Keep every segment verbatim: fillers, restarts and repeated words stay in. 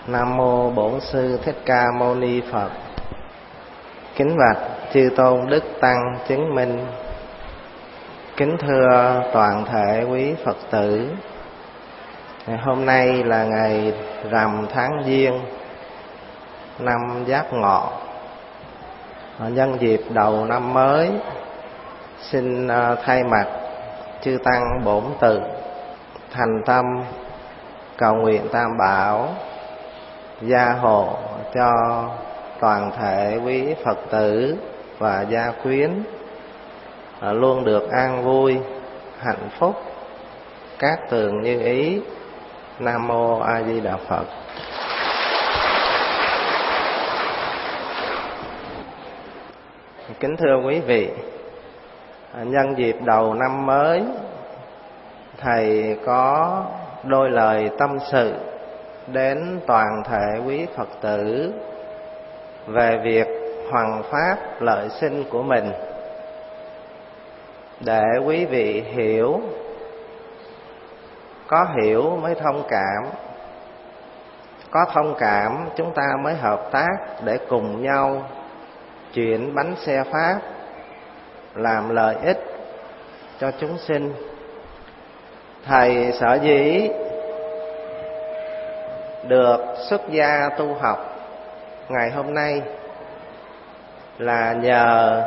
Nam mô Bổn Sư Thích Ca Mâu Ni Phật. Kính bạch chư tôn đức tăng chứng minh. Kính thưa toàn thể quý Phật tử. Hôm nay là ngày rằm tháng Giêng, năm Giáp Ngọ. Nhân dịp đầu năm mới, xin thay mặt chư tăng bổn tự thành tâm cầu nguyện Tam Bảo gia hộ cho toàn thể quý Phật tử và gia quyến luôn được an vui, hạnh phúc, cát tường như ý. Nam mô A Di Đà Phật. Kính thưa quý vị, nhân dịp đầu năm mới, thầy có đôi lời tâm sự đến toàn thể quý Phật tử về việc hoằng pháp lợi sinh của mình, để quý vị hiểu. Có hiểu mới thông cảm, có thông cảm chúng ta mới hợp tác để cùng nhau chuyển bánh xe pháp, làm lợi ích cho chúng sinh. Thầy sở dĩ được xuất gia tu học ngày hôm nay là nhờ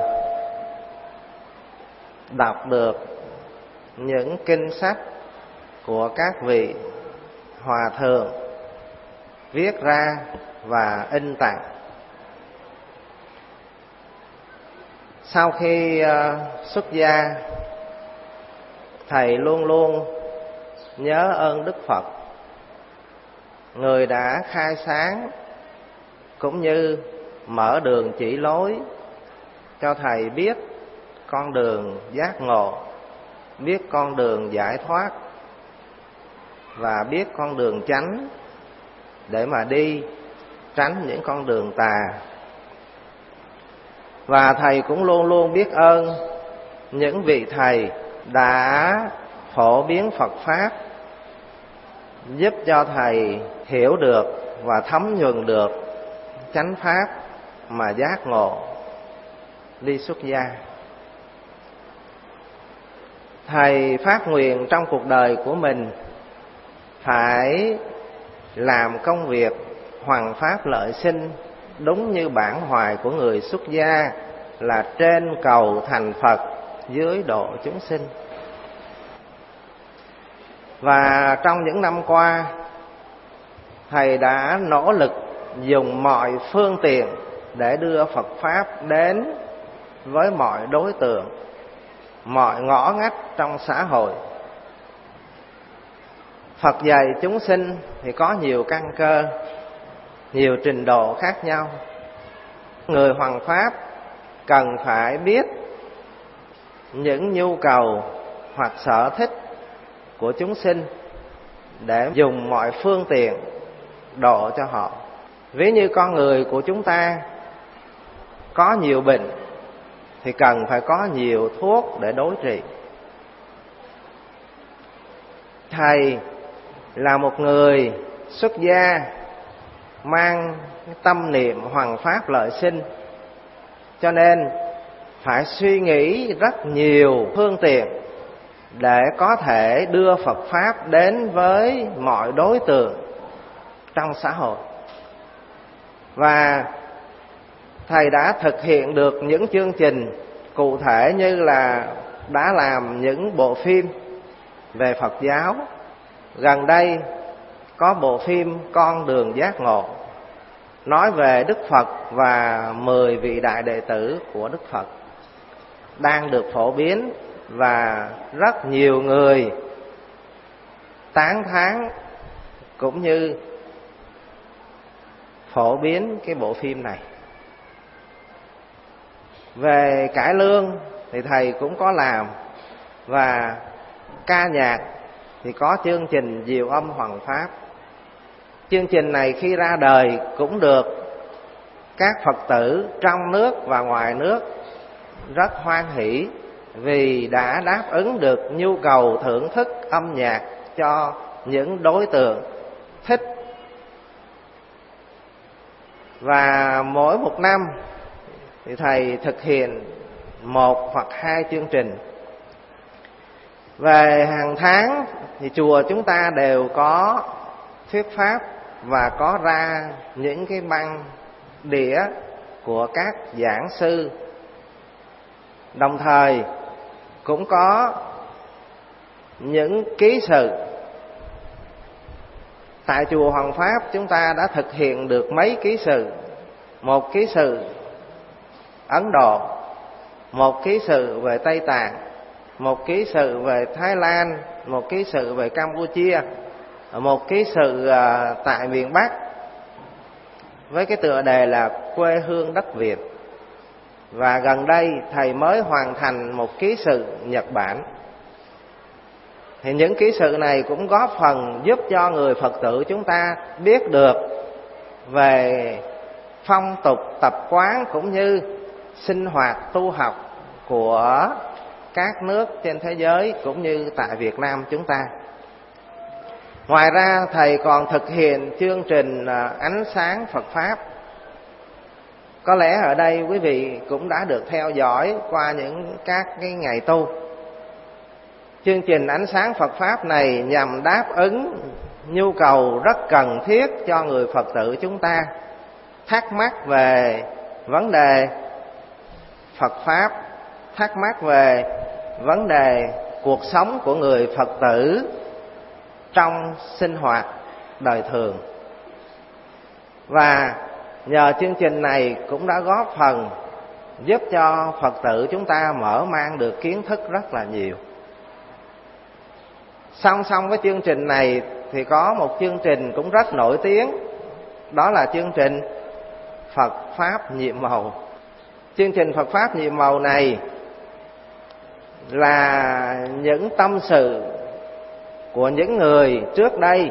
đọc được những kinh sách của các vị hòa thượng viết ra và in tặng. Sau khi xuất gia, thầy luôn luôn nhớ ơn Đức Phật, người đã khai sáng cũng như mở đường chỉ lối cho thầy biết con đường giác ngộ, biết con đường giải thoát và biết con đường chánh để mà đi, tránh những con đường tà. Và thầy cũng luôn luôn biết ơn những vị thầy đã phổ biến Phật Pháp, giúp cho thầy hiểu được và thấm nhuần được chánh pháp mà giác ngộ đi xuất gia. Thầy phát nguyện trong cuộc đời của mình phải làm công việc hoằng pháp lợi sinh, đúng như bản hoài của người xuất gia là trên cầu thành Phật, dưới độ chúng sinh. Và trong những năm qua, thầy đã nỗ lực dùng mọi phương tiện để đưa Phật Pháp đến với mọi đối tượng, mọi ngõ ngách trong xã hội. Phật dạy chúng sinh thì có nhiều căn cơ, nhiều trình độ khác nhau. Người hoằng pháp cần phải biết những nhu cầu hoặc sở thích của chúng sinh để dùng mọi phương tiện độ cho họ. Ví như con người của chúng ta có nhiều bệnh thì cần phải có nhiều thuốc để đối trị. Thầy là một người xuất gia mang tâm niệm hoằng pháp lợi sinh, cho nên phải suy nghĩ rất nhiều phương tiện để có thể đưa Phật Pháp đến với mọi đối tượng trong xã hội. Và thầy đã thực hiện được những chương trình cụ thể, như là đã làm những bộ phim về Phật giáo. Gần đây có bộ phim Con đường giác ngộ, nói về Đức Phật và mười vị đại đệ tử của Đức Phật, đang được phổ biến và rất nhiều người tán thán cũng như phổ biến cái bộ phim này. Về cải lương thì thầy cũng có làm, và ca nhạc thì có chương trình Diệu Âm Hoằng Pháp. Chương trình này khi ra đời cũng được các Phật tử trong nước và ngoài nước rất hoan hỷ, vì đã đáp ứng được nhu cầu thưởng thức âm nhạc cho những đối tượng thích Và mỗi một năm thì thầy thực hiện một hoặc hai chương trình. Về hàng tháng thì chùa chúng ta đều có thuyết pháp và có ra những cái băng đĩa của các giảng sư. Đồng thời cũng có những ký sự. Tại chùa Hoàng Pháp chúng ta đã thực hiện được mấy ký sự. Một ký sự Ấn Độ, một ký sự về Tây Tạng, một ký sự về Thái Lan, một ký sự về Campuchia, một ký sự tại miền Bắc với cái tựa đề là Quê hương đất Việt. Và gần đây thầy mới hoàn thành một ký sự Nhật Bản. Thì những ký sự này cũng góp phần giúp cho người Phật tử chúng ta biết được về phong tục tập quán cũng như sinh hoạt tu học của các nước trên thế giới cũng như tại Việt Nam chúng ta. Ngoài ra thầy còn thực hiện chương trình ánh sáng Phật Pháp. Có lẽ ở đây quý vị cũng đã được theo dõi qua những các cái ngày tu. Chương trình ánh sáng Phật Pháp này nhằm đáp ứng nhu cầu rất cần thiết cho người Phật tử chúng ta thắc mắc về vấn đề Phật Pháp, thắc mắc về vấn đề cuộc sống của người Phật tử trong sinh hoạt đời thường. Và nhờ chương trình này cũng đã góp phần giúp cho Phật tử chúng ta mở mang được kiến thức rất là nhiều. Song song với chương trình này thì có một chương trình cũng rất nổi tiếng, đó là chương trình Phật Pháp Nhiệm Màu. Chương trình Phật Pháp Nhiệm Màu này là những tâm sự của những người trước đây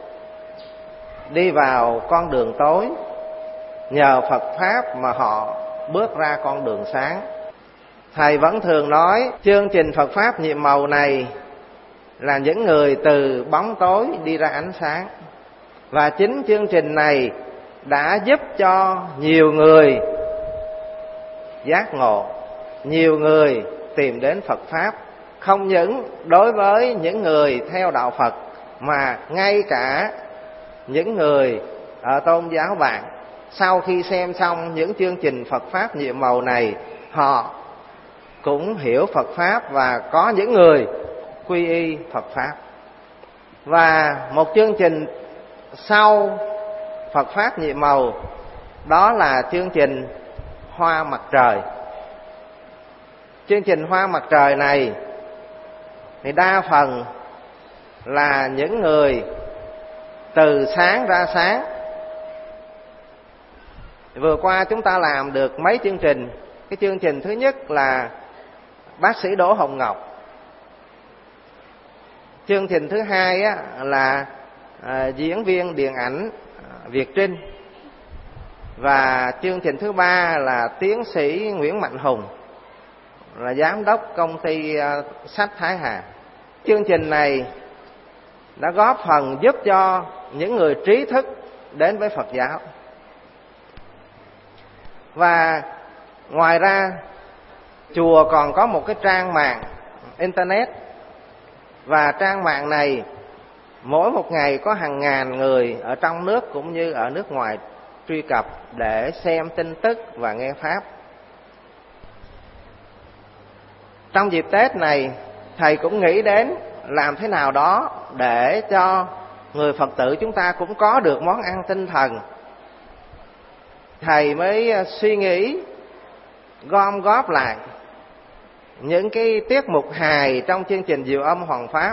đi vào con đường tối, nhờ Phật Pháp mà họ bước ra con đường sáng. Thầy vẫn thường nói chương trình Phật Pháp Nhiệm Màu này là những người từ bóng tối đi ra ánh sáng. Và chính chương trình này đã giúp cho nhiều người giác ngộ, nhiều người tìm đến Phật Pháp. Không những đối với những người theo đạo Phật mà ngay cả những người ở tôn giáo bạn, sau khi xem xong những chương trình Phật Pháp Nhiệm Màu này, họ cũng hiểu Phật Pháp và có những người quy y Phật Pháp. Và một chương trình sau Phật Pháp Nhiệm Màu đó là chương trình Hoa Mặt Trời. Chương trình Hoa Mặt Trời này thì đa phần là những người từ sáng ra sáng. Vừa qua chúng ta làm được mấy chương trình. Cái chương trình thứ nhất là bác sĩ Đỗ Hồng Ngọc. Chương trình thứ hai á, là à, diễn viên điện ảnh Việt Trinh. Và chương trình thứ ba là tiến sĩ Nguyễn Mạnh Hùng, là giám đốc công ty uh, sách Thái Hà. Chương trình này đã góp phần giúp cho những người trí thức đến với Phật giáo. Và ngoài ra chùa còn có một cái trang mạng internet. Và trang mạng này mỗi một ngày có hàng ngàn người ở trong nước cũng như ở nước ngoài truy cập để xem tin tức và nghe Pháp. Trong dịp Tết này, thầy cũng nghĩ đến làm thế nào đó để cho người Phật tử chúng ta cũng có được món ăn tinh thần. Thầy mới suy nghĩ gom góp lại những cái tiết mục hài trong chương trình Diệu Âm Hoàng Pháp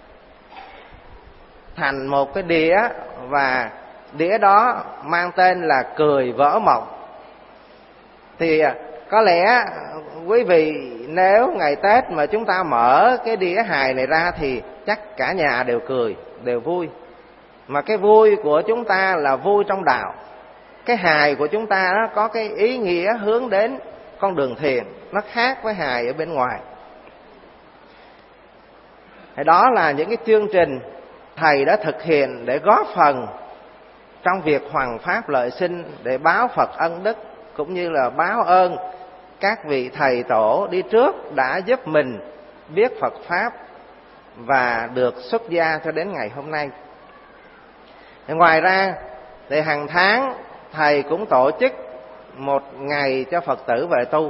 thành một cái đĩa, và đĩa đó mang tên là Cười Vỡ Mộng. Thì có lẽ quý vị nếu ngày Tết mà chúng ta mở cái đĩa hài này ra thì chắc cả nhà đều cười, đều vui. Mà cái vui của chúng ta là vui trong đạo. Cái hài của chúng ta nó có cái ý nghĩa hướng đến con đường thiền, nó khác với hài ở bên ngoài. Thì đó là những cái chương trình thầy đã thực hiện để góp phần trong việc hoằng pháp lợi sinh để báo Phật ân đức, cũng như là báo ơn các vị thầy tổ đi trước đã giúp mình biết Phật pháp và được xuất gia cho đến ngày hôm nay. Ngoài ra thì hàng tháng thầy cũng tổ chức một ngày cho Phật tử về tu,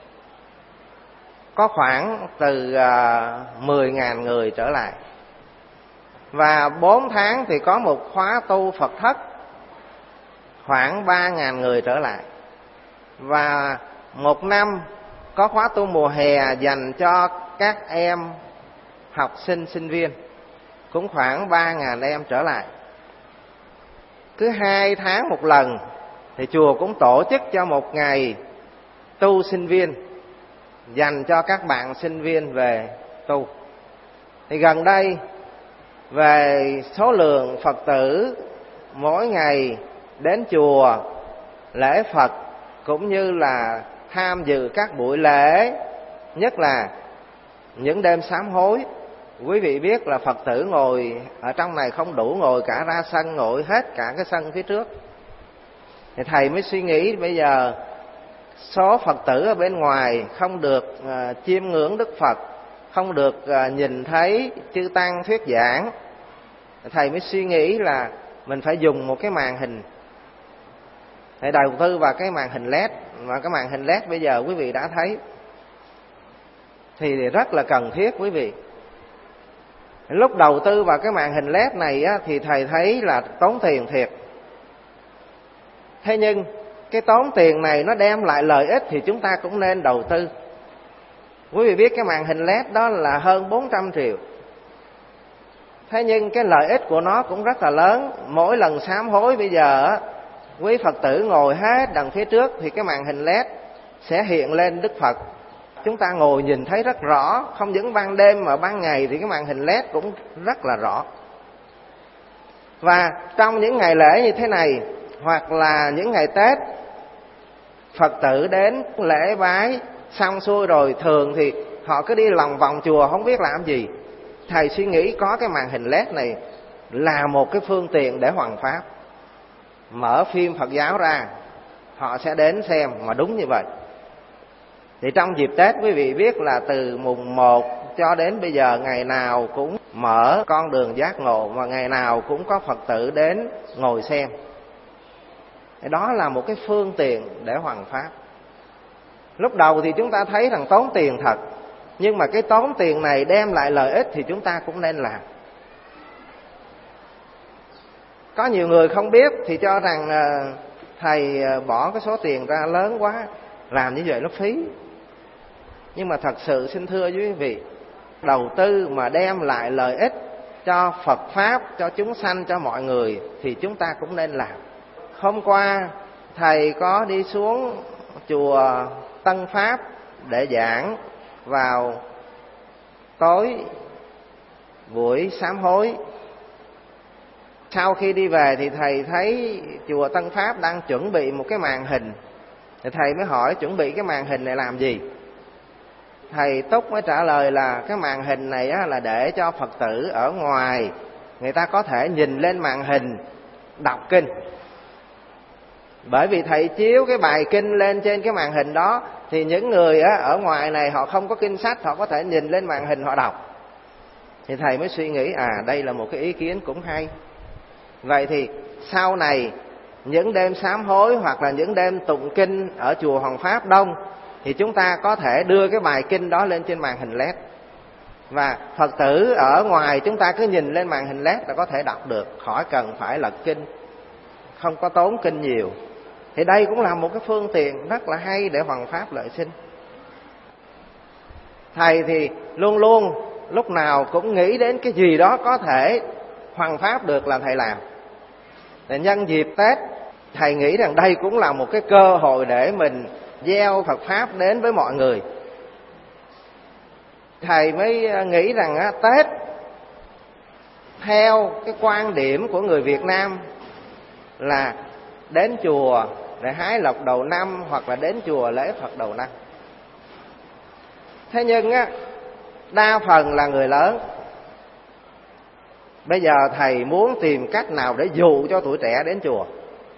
có khoảng từ mười nghìn người trở lại. Và bốn tháng thì có một khóa tu Phật thất, khoảng ba nghìn người trở lại. Và một năm có khóa tu mùa hè dành cho các em học sinh, sinh viên, cũng khoảng ba nghìn em trở lại. Cứ hai tháng một lần thì chùa cũng tổ chức cho một ngày tu sinh viên dành cho các bạn sinh viên về tu. Thì gần đây về số lượng Phật tử mỗi ngày đến chùa lễ Phật cũng như là tham dự các buổi lễ, nhất là những đêm sám hối, quý vị biết là Phật tử ngồi ở trong này không đủ, ngồi cả ra sân, ngồi hết cả cái sân phía trước. Thì thầy mới suy nghĩ bây giờ số Phật tử ở bên ngoài không được uh, chiêm ngưỡng Đức Phật, không được uh, nhìn thấy chư tăng thuyết giảng. Thầy mới suy nghĩ là mình phải dùng một cái màn hình, thầy đầu tư vào cái màn hình led. Và cái màn hình led bây giờ quý vị đã thấy thì rất là cần thiết quý vị. Lúc đầu tư vào cái màn hình led này á, thì thầy thấy là tốn tiền thiệt. Thế nhưng cái tốn tiền này nó đem lại lợi ích thì chúng ta cũng nên đầu tư. Quý vị biết cái màn hình led đó là hơn bốn trăm triệu. Thế nhưng cái lợi ích của nó cũng rất là lớn. Mỗi lần sám hối bây giờ á, quý Phật tử ngồi hết đằng phía trước thì cái màn hình led sẽ hiện lên Đức Phật. Chúng ta ngồi nhìn thấy rất rõ, không những ban đêm mà ban ngày thì cái màn hình led cũng rất là rõ. Và trong những ngày lễ như thế này, hoặc là những ngày Tết, Phật tử đến lễ bái xong xuôi rồi, thường thì họ cứ đi lòng vòng chùa không biết làm gì. Thầy suy nghĩ có cái màn hình led này là một cái phương tiện để hoằng pháp. Mở phim Phật giáo ra, họ sẽ đến xem, mà đúng như vậy. Thì trong dịp Tết quý vị biết là từ mùng một cho đến bây giờ ngày nào cũng mở con đường giác ngộ, và ngày nào cũng có Phật tử đến ngồi xem. Đó là một cái phương tiện để hoằng pháp. Lúc đầu thì chúng ta thấy rằng tốn tiền thật, nhưng mà cái tốn tiền này đem lại lợi ích thì chúng ta cũng nên làm. Có nhiều người không biết thì cho rằng thầy bỏ cái số tiền ra lớn quá, làm như vậy nó phí. Nhưng mà thật sự xin thưa với quý vị, đầu tư mà đem lại lợi ích cho Phật Pháp, cho chúng sanh, cho mọi người thì chúng ta cũng nên làm. Hôm qua thầy có đi xuống chùa Tân Pháp để giảng vào tối buổi sám hối. Sau khi đi về thì thầy thấy chùa Tân Pháp đang chuẩn bị một cái màn hình. Thì thầy mới hỏi chuẩn bị cái màn hình này làm gì? Thầy Túc mới trả lời là cái màn hình này là để cho Phật tử ở ngoài người ta có thể nhìn lên màn hình đọc kinh. Bởi vì thầy chiếu cái bài kinh lên trên cái màn hình đó thì những người ở ngoài này họ không có kinh sách, họ có thể nhìn lên màn hình họ đọc. Thì thầy mới suy nghĩ à đây là một cái ý kiến cũng hay. Vậy thì sau này những đêm sám hối hoặc là những đêm tụng kinh ở chùa Hoằng Pháp đông thì chúng ta có thể đưa cái bài kinh đó lên trên màn hình led. Và Phật tử ở ngoài chúng ta cứ nhìn lên màn hình led là có thể đọc được, khỏi cần phải lật kinh, không có tốn kinh nhiều. Thì đây cũng là một cái phương tiện rất là hay để hoằng pháp lợi sinh. Thầy thì luôn luôn lúc nào cũng nghĩ đến cái gì đó có thể hoằng pháp được là thầy làm. Để nhân dịp Tết, thầy nghĩ rằng đây cũng là một cái cơ hội để mình gieo Phật Pháp đến với mọi người. Thầy mới nghĩ rằng á, Tết theo cái quan điểm của người Việt Nam là đến chùa để hái lộc đầu năm, hoặc là đến chùa lễ Phật đầu năm. Thế nhưng á, đa phần là người lớn, Bây giờ thầy muốn tìm cách nào để dụ cho tuổi trẻ đến chùa.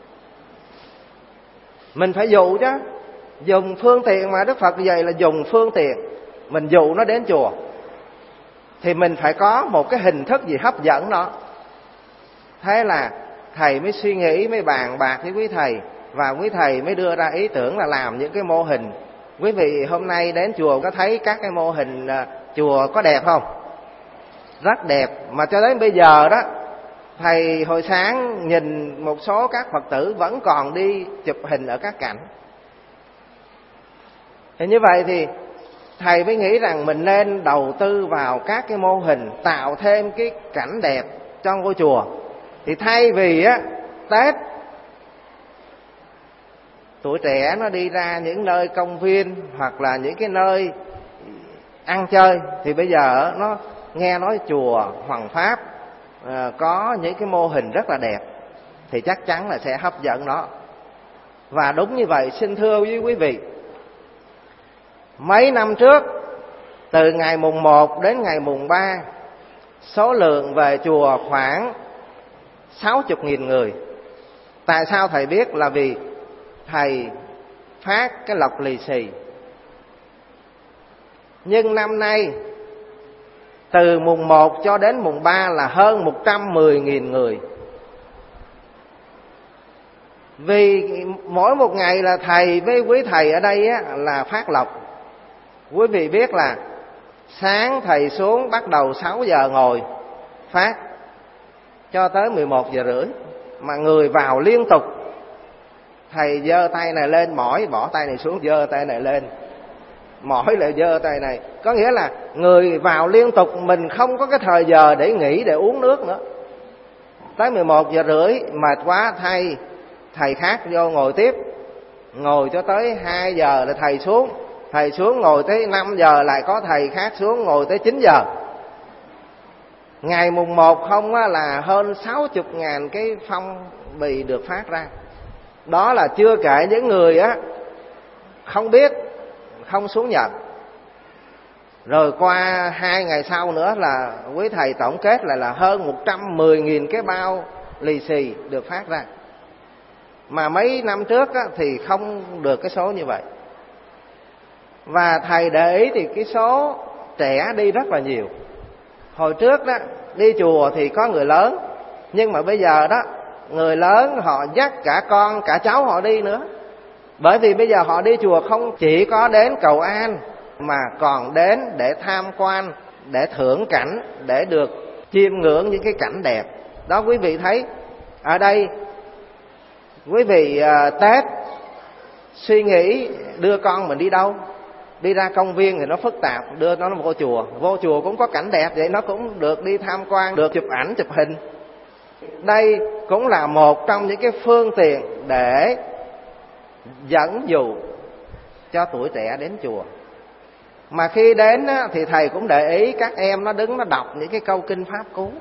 Mình phải dụ chứ. Dùng phương tiện mà Đức Phật dạy là dùng phương tiện. Mình dụ nó đến chùa thì mình phải có một cái hình thức gì hấp dẫn nó. Thế là thầy mới suy nghĩ, mới bàn bạc với quý thầy, và quý thầy mới đưa ra ý tưởng là làm những cái mô hình. Quý vị hôm nay đến chùa có thấy các cái mô hình chùa có đẹp không? Rất đẹp. Mà cho đến bây giờ đó, thầy hồi sáng nhìn một số các Phật tử vẫn còn đi chụp hình ở các cảnh. Thì như vậy thì thầy mới nghĩ rằng mình nên đầu tư vào các cái mô hình, tạo thêm cái cảnh đẹp cho ngôi chùa. Thì thay vì á Tết tuổi trẻ nó đi ra những nơi công viên hoặc là những cái nơi ăn chơi, thì bây giờ nó nghe nói chùa Hoàng Pháp à, có những cái mô hình rất là đẹp, thì chắc chắn là sẽ hấp dẫn nó. Và đúng như vậy, xin thưa với quý vị, mấy năm trước, từ ngày mùng một đến ngày mùng ba, số lượng về chùa khoảng sáu mươi nghìn người. Tại sao thầy biết? Là vì thầy phát cái lộc lì xì. Nhưng năm nay, từ mùng một cho đến mùng ba là hơn một trăm mười nghìn người. Vì mỗi một ngày là thầy với quý thầy ở đây á, là phát lộc. Quý vị biết là sáng thầy xuống bắt đầu sáu giờ ngồi phát cho tới mười một giờ rưỡi, mà người vào liên tục. Thầy giơ tay này lên mỏi, bỏ tay này xuống, giơ tay này lên mỏi, lại giơ tay này. Có nghĩa là người vào liên tục, mình không có cái thời giờ để nghỉ, để uống nước nữa. Tới mười một giờ rưỡi mệt quá, thay thầy khác vô ngồi tiếp, ngồi cho tới hai giờ là thầy xuống. Thầy xuống ngồi tới năm giờ lại có thầy khác xuống ngồi tới chín giờ. Ngày mùng một không á, là hơn sáu mươi ngàn cái phong bì được phát ra. Đó là chưa kể những người á không biết, không xuống nhận. Rồi qua hai ngày sau nữa là quý thầy tổng kết lại là hơn một trăm mười nghìn cái bao lì xì được phát ra. Mà mấy năm trước á, thì không được cái số như vậy. Và thầy để ý thì cái số trẻ đi rất là nhiều. Hồi trước đó đi chùa thì có người lớn, nhưng mà bây giờ đó người lớn họ dắt cả con cả cháu họ đi nữa. Bởi vì bây giờ họ đi chùa không chỉ có đến cầu an, mà còn đến để tham quan, để thưởng cảnh, để được chiêm ngưỡng những cái cảnh đẹp. Đó, quý vị thấy ở đây, quý vị uh, Tết suy nghĩ đưa con mình đi đâu? Đi ra công viên thì nó phức tạp, đưa nó vô chùa. Vô chùa cũng có cảnh đẹp, vậy nó cũng được đi tham quan, được chụp ảnh, chụp hình. Đây cũng là một trong những cái phương tiện để dẫn dụ cho tuổi trẻ đến chùa. Mà khi đến thì thầy cũng để ý các em nó đứng nó đọc những cái câu kinh Pháp Cú.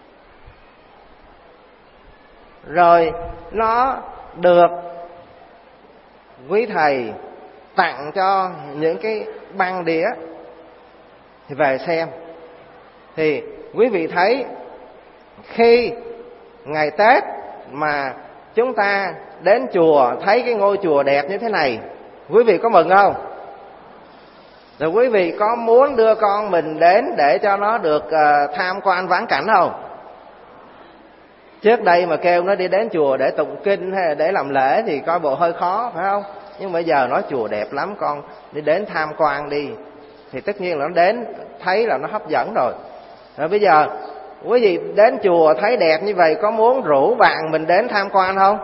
Rồi nó được quý thầy tặng cho những cái băng đĩa thì về xem. Thì quý vị thấy khi ngày Tết mà chúng ta đến chùa thấy cái ngôi chùa đẹp như thế này, quý vị có mừng không? Rồi quý vị có muốn đưa con mình đến để cho nó được uh, tham quan vãn cảnh không? Trước đây mà kêu nó đi đến chùa để tụng kinh hay là để làm lễ thì coi bộ hơi khó, phải không? Nhưng bây giờ nói chùa đẹp lắm, con đi đến tham quan đi, thì tất nhiên là nó đến thấy là nó hấp dẫn rồi. Rồi bây giờ quý vị đến chùa thấy đẹp như vậy, có muốn rủ bạn mình đến tham quan không?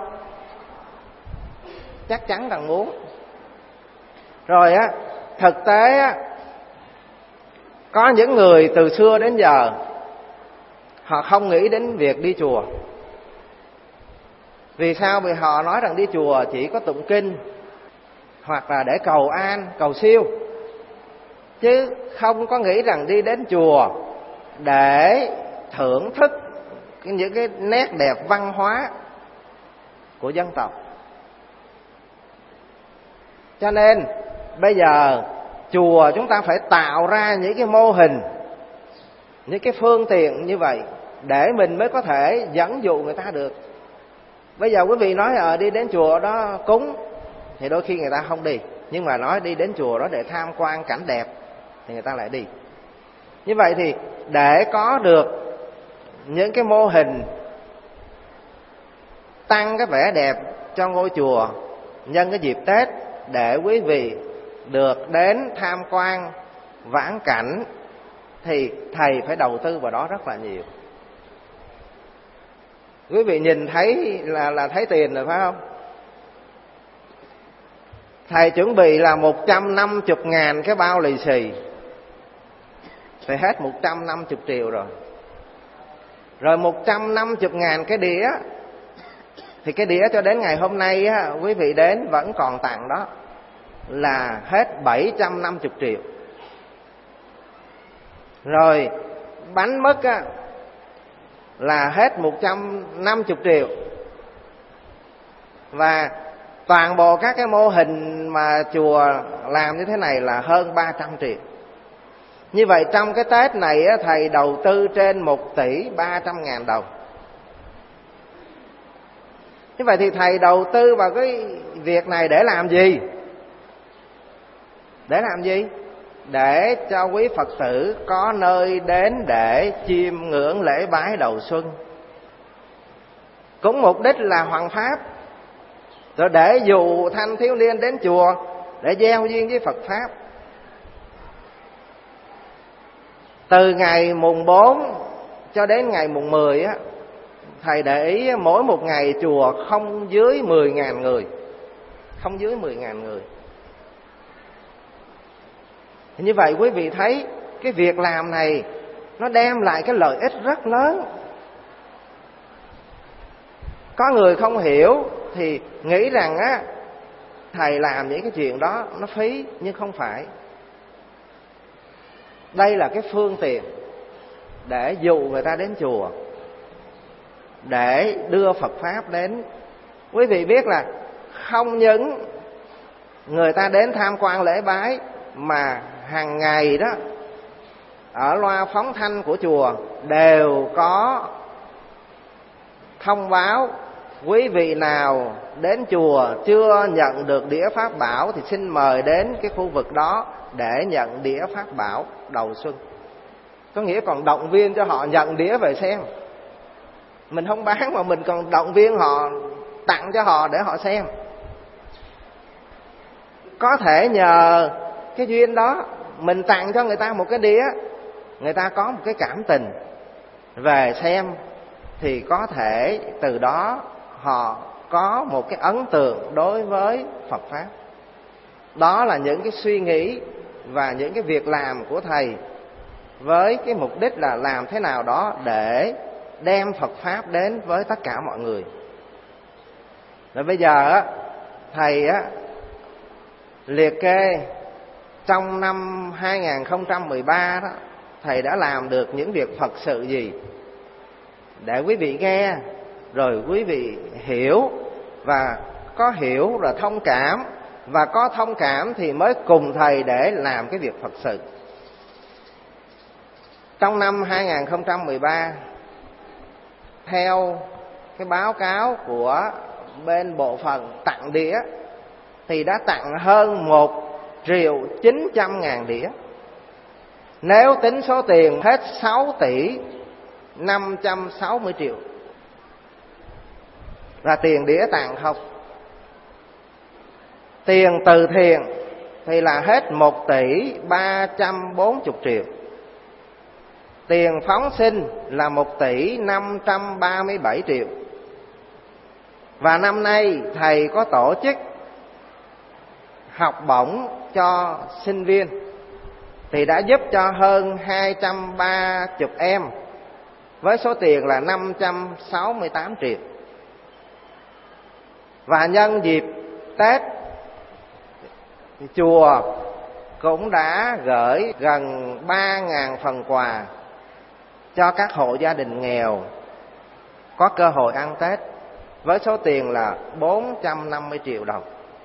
Chắc chắn rằng muốn. Rồi á, thực tế á, có những người từ xưa đến giờ họ không nghĩ đến việc đi chùa. Vì sao? Vì họ nói rằng đi chùa chỉ có tụng kinh hoặc là để cầu an, cầu siêu, chứ không có nghĩ rằng đi đến chùa để thưởng thức những cái nét đẹp văn hóa của dân tộc. Cho nên bây giờ chùa chúng ta phải tạo ra những cái mô hình, những cái phương tiện như vậy để mình mới có thể dẫn dụ người ta được. Bây giờ quý vị nói ở đi đến chùa đó cúng thì đôi khi người ta không đi, nhưng mà nói đi đến chùa đó để tham quan cảnh đẹp thì người ta lại đi. Như vậy thì để có được những cái mô hình tăng cái vẻ đẹp cho ngôi chùa nhân cái dịp Tết, để quý vị được đến tham quan vãn cảnh, thì thầy phải đầu tư vào đó rất là nhiều. Quý vị nhìn thấy là là thấy tiền rồi phải không? Thầy chuẩn bị là một trăm năm mươi ngàn cái bao lì xì thì hết một trăm năm mươi triệu rồi. Rồi một trăm năm mươi ngàn cái đĩa, thì cái đĩa cho đến ngày hôm nay á, quý vị đến vẫn còn tặng đó, là hết bảy trăm năm mươi triệu. Rồi bánh mứt á, là hết một trăm năm mươi triệu. Và toàn bộ các cái mô hình mà chùa làm như thế này là hơn ba trăm triệu. Như vậy trong cái Tết này á, thầy đầu tư trên một tỷ ba trăm ngàn đồng. Như vậy thì thầy đầu tư vào cái việc này để làm gì? Để làm gì? Để cho quý Phật tử có nơi đến để chiêm ngưỡng lễ bái đầu xuân. Cũng mục đích là hoằng pháp, rồi để dụ thanh thiếu niên đến chùa để gieo duyên với Phật Pháp. Từ ngày mùng bốn cho đến ngày mùng mười á, thầy để ý mỗi một ngày chùa không dưới mười ngàn người. Không dưới mười ngàn người. Như vậy quý vị thấy cái việc làm này nó đem lại cái lợi ích rất lớn. Có người không hiểu thì nghĩ rằng á, thầy làm những cái chuyện đó nó phí, nhưng không phải. Đây là cái phương tiện để dụ người ta đến chùa, để đưa Phật Pháp đến. Quý vị biết là không những người ta đến tham quan lễ bái, mà hàng ngày đó ở loa phóng thanh của chùa đều có thông báo: quý vị nào đến chùa chưa nhận được đĩa pháp bảo thì xin mời đến cái khu vực đó để nhận đĩa pháp bảo đầu xuân. Có nghĩa còn động viên cho họ nhận đĩa về xem. Mình không bán mà mình còn động viên họ, tặng cho họ để họ xem. Có thể nhờ cái duyên đó mình tặng cho người ta một cái đĩa, người ta có một cái cảm tình về xem, thì có thể từ đó họ có một cái ấn tượng đối với Phật Pháp. Đó là những cái suy nghĩ và những cái việc làm của thầy, với cái mục đích là làm thế nào đó để đem Phật Pháp đến với tất cả mọi người. Rồi bây giờ á, thầy á, liệt kê trong năm hai không một ba đó, thầy đã làm được những việc Phật sự gì, để quý vị nghe rồi quý vị hiểu, và có hiểu rồi thông cảm, và có thông cảm thì mới cùng thầy để làm cái việc Phật sự. Trong năm hai không một ba, theo cái báo cáo của bên bộ phận tặng đĩa, thì đã tặng hơn một triệu chín trăm ngàn đĩa. Nếu tính số tiền hết sáu tỷ năm trăm sáu mươi triệu là tiền đĩa tặng không. Tiền từ thiện thì là hết một tỷ ba trăm bốn mươi triệu. Tiền phóng sinh là một tỷ năm trăm ba mươi bảy triệu. Và năm nay thầy có tổ chức học bổng cho sinh viên, thì đã giúp cho hơn hai trăm ba mươi em với số tiền là năm trăm sáu mươi tám triệu. Và nhân dịp Tết, chùa cũng đã gửi gần ba nghìn phần quà cho các hộ gia đình nghèo có cơ hội ăn Tết, với số tiền là bốn trăm năm mươi triệu đồng.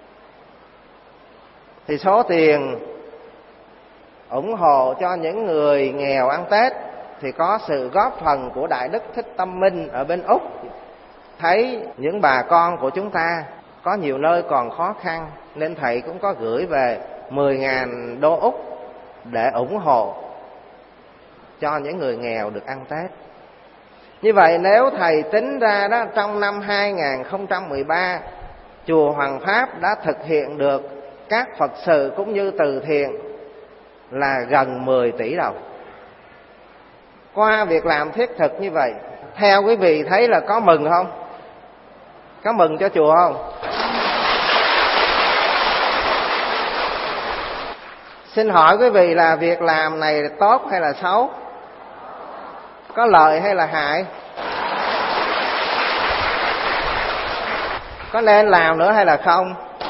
Thì số tiền ủng hộ cho những người nghèo ăn Tết thì có sự góp phần của Đại Đức Thích Tâm Minh ở bên Úc. Thấy những bà con của chúng ta có nhiều nơi còn khó khăn, nên thầy cũng có gửi về mười nghìn đô Úc để ủng hộ cho những người nghèo được ăn Tết. Như vậy nếu thầy tính ra đó, trong năm hai không một ba, chùa Hoàng Pháp đã thực hiện được các Phật sự cũng như từ thiện là gần mười tỷ đồng. Qua việc làm thiết thực như vậy, theo quý vị thấy là có mừng không? Có mừng cho chùa không? Xin hỏi quý vị là việc làm này tốt hay là xấu? Có lợi hay là hại? Có nên làm nữa hay là không?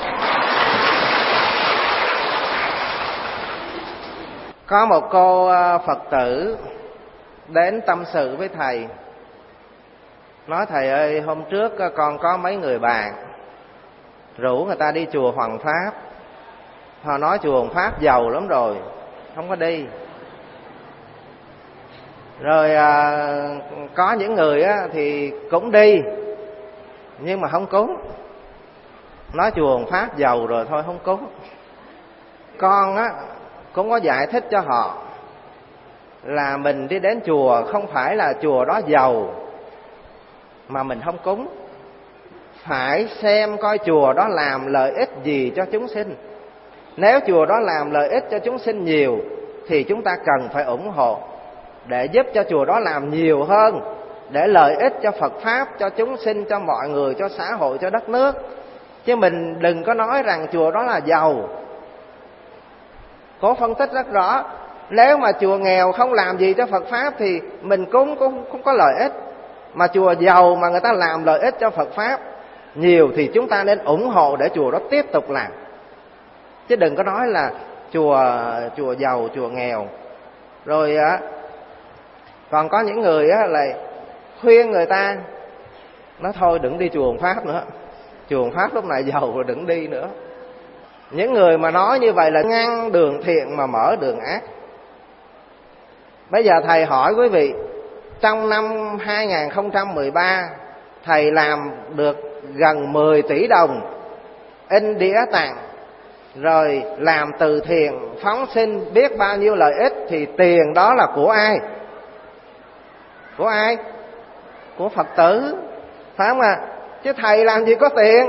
Có một cô Phật tử đến tâm sự với thầy, nói thầy ơi, hôm trước con có mấy người bạn rủ người ta đi chùa Hoàng Pháp. Họ nói chùa Hoàng Pháp giàu lắm rồi, không có đi. Rồi à, có những người á, thì cũng đi nhưng mà không cúng. Nói chùa Hoàng Pháp giàu rồi thôi không cúng. Con á cũng có giải thích cho họ là mình đi đến chùa không phải là chùa đó giàu mà mình không cúng. Phải xem coi chùa đó làm lợi ích gì cho chúng sinh. Nếu chùa đó làm lợi ích cho chúng sinh nhiều thì chúng ta cần phải ủng hộ để giúp cho chùa đó làm nhiều hơn, để lợi ích cho Phật Pháp, cho chúng sinh, cho mọi người, cho xã hội, cho đất nước. Chứ mình đừng có nói rằng chùa đó là giàu. Có phân tích rất rõ. Nếu mà chùa nghèo không làm gì cho Phật Pháp thì mình cúng cũng không có lợi ích. Mà chùa giàu mà người ta làm lợi ích cho Phật Pháp nhiều thì chúng ta nên ủng hộ để chùa đó tiếp tục làm. Chứ đừng có nói là chùa chùa giàu, chùa nghèo. Rồi á, còn có những người á là khuyên người ta nói thôi đừng đi chùa Hoàng Pháp nữa, chùa Hoàng Pháp lúc này giàu rồi đừng đi nữa. Những người mà nói như vậy là ngăn đường thiện mà mở đường ác. Bây giờ thầy hỏi quý vị, trong năm hai không một ba thầy làm được gần mười tỷ đồng, in đĩa tặng, rồi làm từ thiện, phóng sinh biết bao nhiêu lợi ích, thì tiền đó là của ai? Của ai? Của Phật tử, phải không ạ? À? Chứ thầy làm gì có tiền?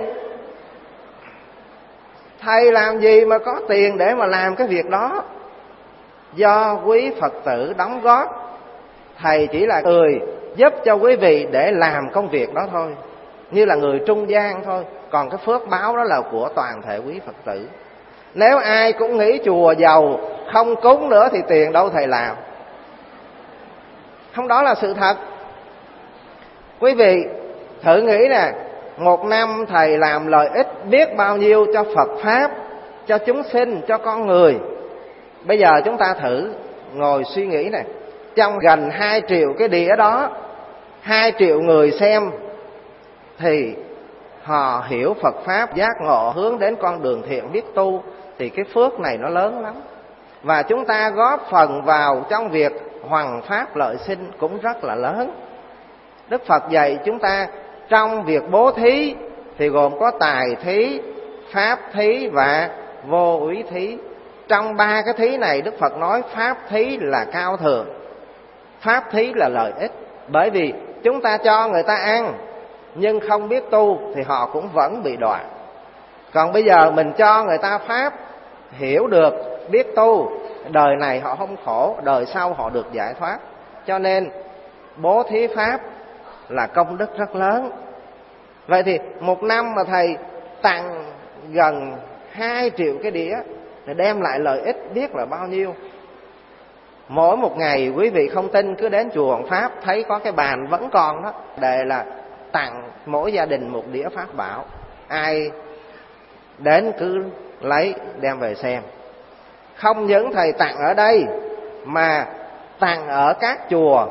Thầy làm gì mà có tiền để mà làm cái việc đó? Do quý Phật tử đóng góp. Thầy chỉ là người giúp cho quý vị để làm công việc đó thôi, như là người trung gian thôi. Còn cái phước báo đó là của toàn thể quý Phật tử. Nếu ai cũng nghĩ chùa giàu không cúng nữa thì tiền đâu thầy làm? Không, đó là sự thật. Quý vị thử nghĩ nè, một năm thầy làm lợi ích biết bao nhiêu cho Phật Pháp, cho chúng sinh, cho con người. Bây giờ chúng ta thử ngồi suy nghĩ nè, trong gần hai triệu cái đĩa đó, hai triệu người xem thì họ hiểu Phật Pháp, giác ngộ, hướng đến con đường thiện, biết tu, thì cái phước này nó lớn lắm. Và chúng ta góp phần vào trong việc hoằng pháp lợi sinh cũng rất là lớn. Đức Phật dạy chúng ta trong việc bố thí thì gồm có tài thí, pháp thí và vô úy thí. Trong ba cái thí này Đức Phật nói pháp thí là cao thượng, pháp thí là lợi ích. Bởi vì chúng ta cho người ta ăn nhưng không biết tu thì họ cũng vẫn bị đọa. Còn bây giờ mình cho người ta pháp, hiểu được, biết tu, đời này họ không khổ, đời sau họ được giải thoát. Cho nên bố thí pháp là công đức rất lớn. Vậy thì một năm mà thầy tặng gần hai triệu cái đĩa để đem lại lợi ích biết là bao nhiêu. Mỗi một ngày quý vị không tin cứ đến chùa Hoàng Pháp thấy có cái bàn vẫn còn đó, để là tặng mỗi gia đình một đĩa pháp bảo. Ai đến cứ lấy đem về xem. Không những thầy tặng ở đây mà tặng ở các chùa.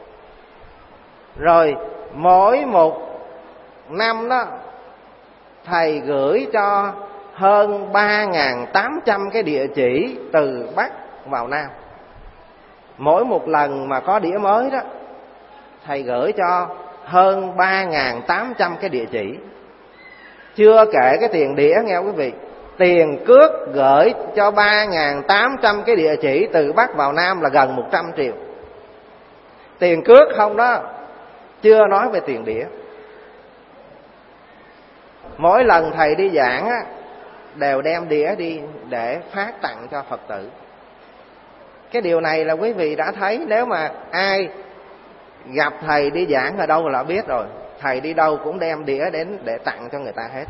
Rồi mỗi một năm đó thầy gửi cho hơn ba nghìn tám trăm cái địa chỉ từ Bắc vào Nam. Mỗi một lần mà có đĩa mới đó, thầy gửi cho hơn ba nghìn tám trăm cái địa chỉ. Chưa kể cái tiền đĩa nghe quý vị. Tiền cước gửi cho ba nghìn tám trăm cái địa chỉ từ Bắc vào Nam là gần một trăm triệu. Tiền cước không đó, chưa nói về tiền đĩa. Mỗi lần thầy đi giảng á, đều đem đĩa đi để phát tặng cho Phật tử. Cái điều này là quý vị đã thấy, nếu mà ai gặp thầy đi giảng ở đâu là biết rồi. Thầy đi đâu cũng đem đĩa đến để tặng cho người ta hết.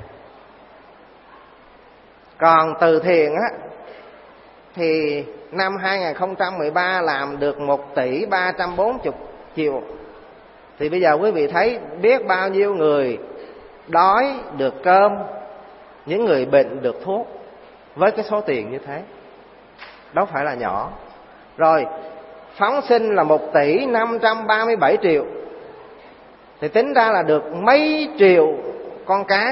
Còn từ thiện á, thì năm hai nghìn không trăm mười ba làm được một tỷ ba trăm bốn mươi triệu. Thì bây giờ quý vị thấy biết bao nhiêu người đói được cơm, những người bệnh được thuốc với cái số tiền như thế. Đó phải là nhỏ. Rồi phóng sinh là một tỷ năm trăm ba mươi bảy triệu. Thì tính ra là được mấy triệu con cá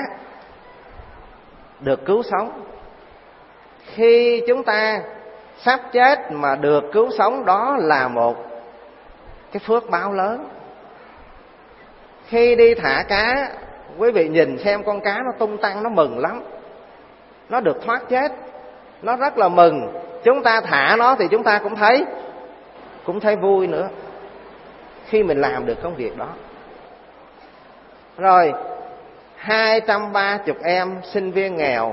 được cứu sống. Khi chúng ta sắp chết mà được cứu sống, đó là một cái phước báo lớn. Khi đi thả cá, quý vị nhìn xem con cá nó tung tăng, nó mừng lắm. Nó được thoát chết, nó rất là mừng. Chúng ta thả nó thì chúng ta cũng thấy Cũng thấy vui nữa, khi mình làm được công việc đó. Rồi hai trăm ba mươi em sinh viên nghèo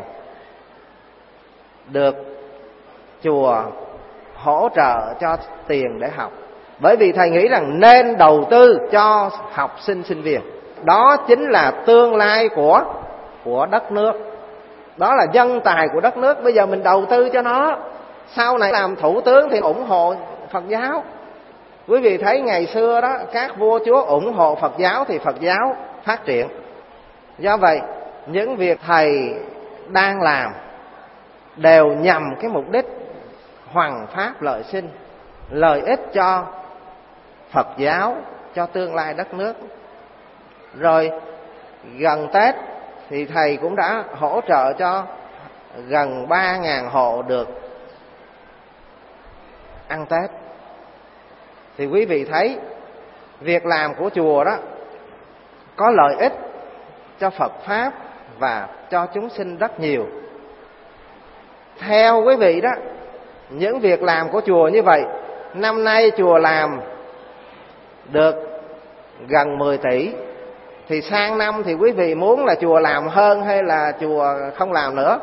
được chùa hỗ trợ cho tiền để học. Bởi vì thầy nghĩ rằng nên đầu tư cho học sinh sinh viên. Đó chính là tương lai của, của đất nước. Đó là dân tài của đất nước. Bây giờ mình đầu tư cho nó, sau này làm thủ tướng thì ủng hộ Phật giáo. Quý vị thấy ngày xưa đó, các vua chúa ủng hộ Phật giáo thì Phật giáo phát triển. Do vậy, những việc thầy đang làm đều nhằm cái mục đích hoằng pháp lợi sinh, lợi ích cho Phật giáo, cho tương lai đất nước. Rồi gần Tết thì thầy cũng đã hỗ trợ cho gần ba nghìn hộ được ăn Tết. Thì quý vị thấy việc làm của chùa đó có lợi ích cho Phật Pháp và cho chúng sinh rất nhiều. Theo quý vị đó, những việc làm của chùa như vậy, năm nay chùa làm được gần mười tỷ. Thì sang năm thì quý vị muốn là chùa làm hơn hay là chùa không làm nữa?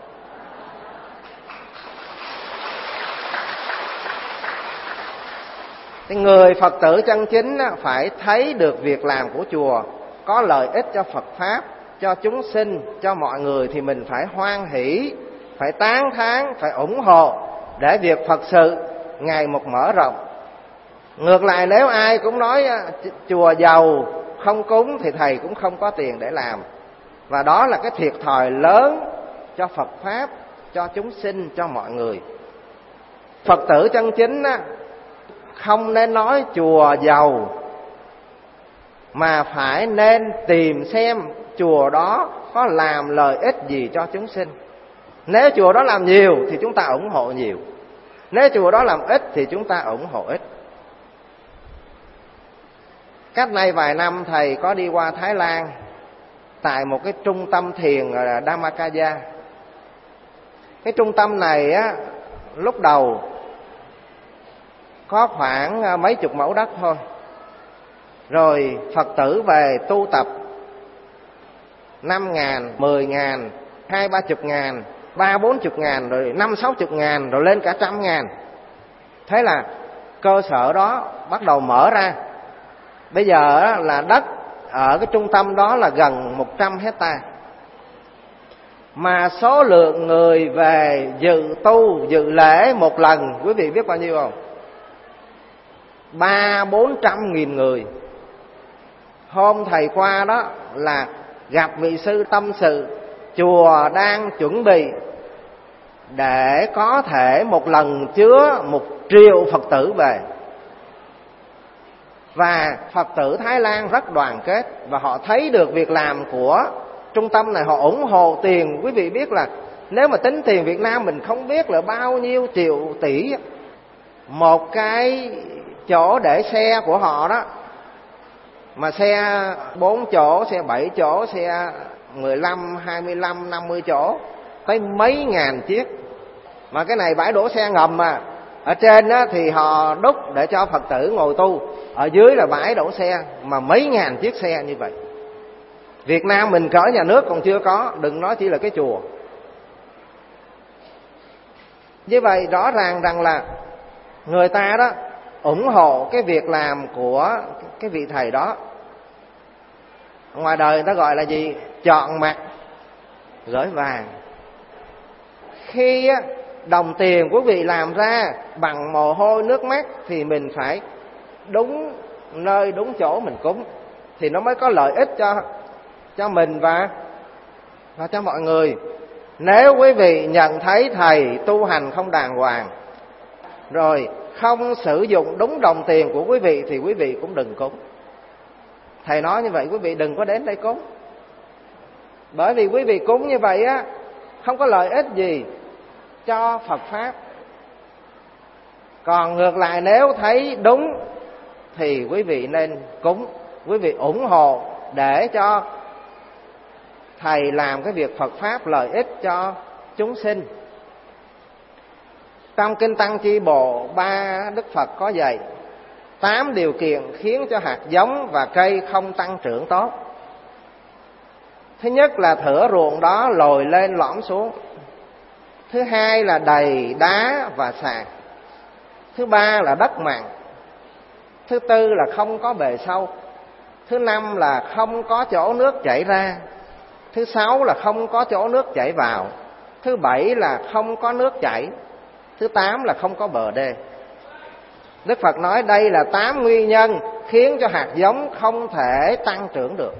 Thì người Phật tử chân chính phải thấy được việc làm của chùa có lợi ích cho Phật Pháp, cho chúng sinh, cho mọi người, thì mình phải hoan hỷ, phải tán thán, phải ủng hộ để việc Phật sự ngày một mở rộng. Ngược lại, nếu ai cũng nói chùa giàu không cúng thì thầy cũng không có tiền để làm. Và đó là cái thiệt thòi lớn cho Phật Pháp, cho chúng sinh, cho mọi người. Phật tử chân chính á, không nên nói chùa giàu, mà phải nên tìm xem chùa đó có làm lợi ích gì cho chúng sinh. Nếu chùa đó làm nhiều thì chúng ta ủng hộ nhiều, nếu chùa đó làm ít thì chúng ta ủng hộ ít. Cách đây vài năm thầy có đi qua Thái Lan, tại một cái trung tâm thiền là Dhammakaya. Cái trung tâm này á, lúc đầu có khoảng mấy chục mẫu đất thôi. Rồi Phật tử về tu tập năm ngàn, mười ngàn, hai ba chục ngàn, ba bốn chục ngàn, rồi năm sáu chục ngàn, rồi lên cả trăm ngàn. Thế là cơ sở đó bắt đầu mở ra. Bây giờ là đất ở cái trung tâm đó là gần một trăm hectare. Mà số lượng người về dự tu, dự lễ một lần, quý vị biết bao nhiêu không? Ba bốn trăm nghìn người. Hôm thầy qua đó là gặp vị sư tâm sự, chùa đang chuẩn bị để có thể một lần chứa một triệu Phật tử về. Và Phật tử Thái Lan rất đoàn kết, và họ thấy được việc làm của trung tâm này, họ ủng hộ tiền. Quý vị biết là nếu mà tính tiền Việt Nam mình không biết là bao nhiêu triệu tỷ. một cái chỗ để xe của họ đó, mà xe bốn chỗ, xe bảy chỗ, xe mười lăm, hai mươi lăm, năm mươi chỗ, tới mấy ngàn chiếc. Mà cái này bãi đổ xe ngầm mà. Ở trên á, thì họ đúc để cho Phật tử ngồi tu, ở dưới là bãi đổ xe, mà mấy ngàn chiếc xe như vậy. Việt Nam mình cỡ nhà nước còn chưa có, đừng nói chỉ là cái chùa. Như vậy rõ ràng rằng là người ta đó ủng hộ cái việc làm của cái vị thầy đó. Ngoài đời người ta gọi là gì? Chọn mặt gửi vàng. Khi đồng tiền của vị làm ra bằng mồ hôi nước mắt thì mình phải đúng nơi đúng chỗ mình cúng, thì nó mới có lợi ích cho cho mình và và cho mọi người. Nếu quý vị nhận thấy thầy tu hành không đàng hoàng, rồi không sử dụng đúng đồng tiền của quý vị, thì quý vị cũng đừng cúng. Thầy nói như vậy, quý vị đừng có đến đây cúng. Bởi vì quý vị cúng như vậy á, không có lợi ích gì cho Phật Pháp. Còn ngược lại, nếu thấy đúng thì quý vị nên cúng, quý vị ủng hộ để cho thầy làm cái việc Phật Pháp lợi ích cho chúng sinh. Trong Kinh Tăng Chi Bộ, ba Đức Phật có dạy tám điều kiện khiến cho hạt giống và cây không tăng trưởng tốt. Thứ nhất là thửa ruộng đó lồi lên lõm xuống. Thứ hai là đầy đá và sạt. Thứ ba là đất mặn. Thứ tư là không có bề sâu. Thứ năm là không có chỗ nước chảy ra. Thứ sáu là không có chỗ nước chảy vào. Thứ bảy là không có nước chảy. Thứ tám là không có bờ đê. Đức Phật nói đây là tám nguyên nhân khiến cho hạt giống không thể tăng trưởng được.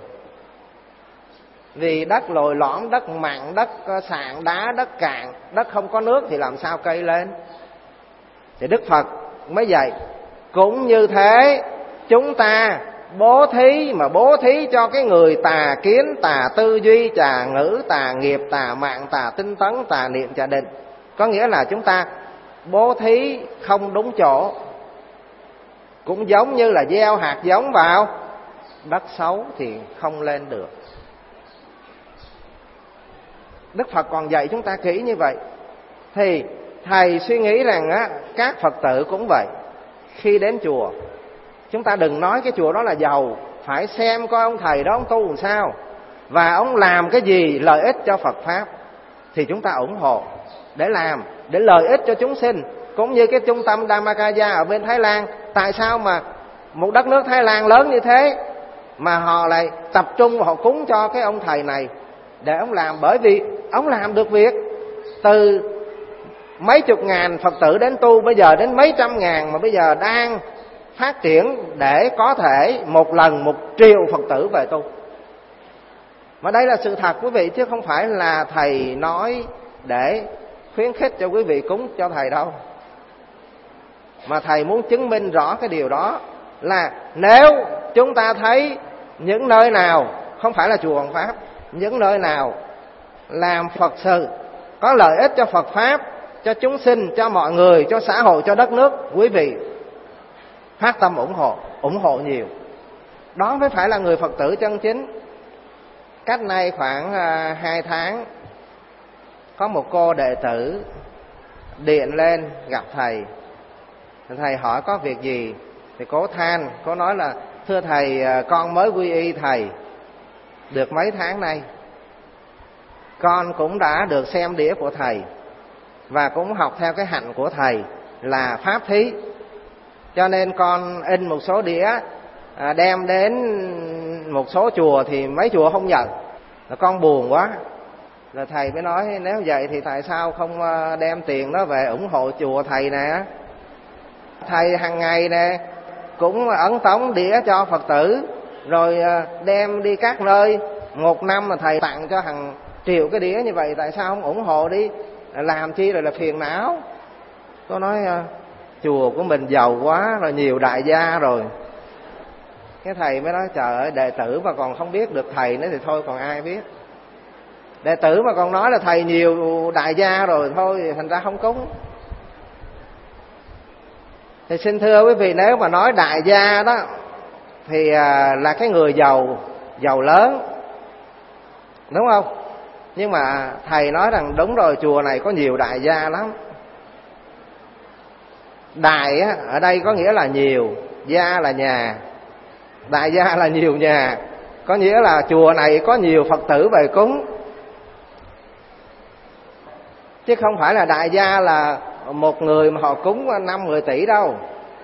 Vì đất lồi lõm, đất mặn, đất sạn đá, đất cạn, đất không có nước thì làm sao cây lên. Thì Đức Phật mới dạy cũng như thế, chúng ta bố thí mà bố thí cho cái người tà kiến, tà tư duy, tà ngữ, tà nghiệp, tà mạng, tà tinh tấn, tà niệm, tà định. Có nghĩa là chúng ta bố thí không đúng chỗ. Cũng giống như là gieo hạt giống vào đất xấu thì không lên được. Đức Phật còn dạy chúng ta kỹ như vậy. Thì thầy suy nghĩ rằng á, các Phật tử cũng vậy. Khi đến chùa, chúng ta đừng nói cái chùa đó là giàu, phải xem coi ông thầy đó ông tu làm sao và ông làm cái gì lợi ích cho Phật Pháp, thì chúng ta ủng hộ để làm, để lợi ích cho chúng sinh. Cũng như cái trung tâm Dhammakaya ở bên Thái Lan, tại sao mà một đất nước Thái Lan lớn như thế mà họ lại tập trung họ cúng cho cái ông thầy này để ông làm? Bởi vì ông làm được việc. Từ mấy chục ngàn Phật tử đến tu, bây giờ đến mấy trăm ngàn, mà bây giờ đang phát triển để có thể một lần một triệu Phật tử về tu. Mà đây là sự thật quý vị, chứ không phải là thầy nói để khuyến khích cho quý vị cúng cho thầy đâu. Mà thầy muốn chứng minh rõ cái điều đó là nếu chúng ta thấy những nơi nào, không phải là chùa Hoàng Pháp, những nơi nào làm Phật sự có lợi ích cho Phật Pháp, cho chúng sinh, cho mọi người, cho xã hội, cho đất nước, quý vị phát tâm ủng hộ, ủng hộ nhiều. Đó mới phải là người Phật tử chân chính. Cách nay khoảng hai tháng, có một cô đệ tử điện lên gặp thầy. Thầy hỏi có việc gì, thì cô than, cô nói là thưa thầy, con mới quy y thầy được mấy tháng nay. Con cũng đã được xem đĩa của thầy và cũng học theo cái hạnh của thầy là pháp thí. Cho nên con in một số đĩa đem đến một số chùa thì mấy chùa không nhận. Con buồn quá. Rồi thầy mới nói nếu vậy thì tại sao không đem tiền đó về ủng hộ chùa thầy nè. Thầy hàng ngày nè cũng ấn tống đĩa cho Phật tử, rồi đem đi các nơi. Một năm mà thầy tặng cho hàng triệu cái đĩa như vậy, tại sao không ủng hộ đi, làm chi rồi là phiền não. Tôi nói chùa của mình giàu quá rồi, nhiều đại gia rồi. Cái thầy mới nói trời ơi, đệ tử mà còn không biết được thầy nữa thì thôi còn ai biết. Đệ tử mà còn nói là thầy nhiều đại gia rồi thôi, thành ra không cúng. Thì xin thưa quý vị, nếu mà nói đại gia đó thì là cái người giàu, giàu lớn, đúng không? Nhưng mà thầy nói rằng đúng rồi, chùa này có nhiều đại gia lắm. Đại á, ở đây có nghĩa là nhiều, gia là nhà. Đại gia là nhiều nhà, có nghĩa là chùa này có nhiều Phật tử về cúng. Chứ không phải là đại gia là một người mà họ cúng năm mười tỷ đâu.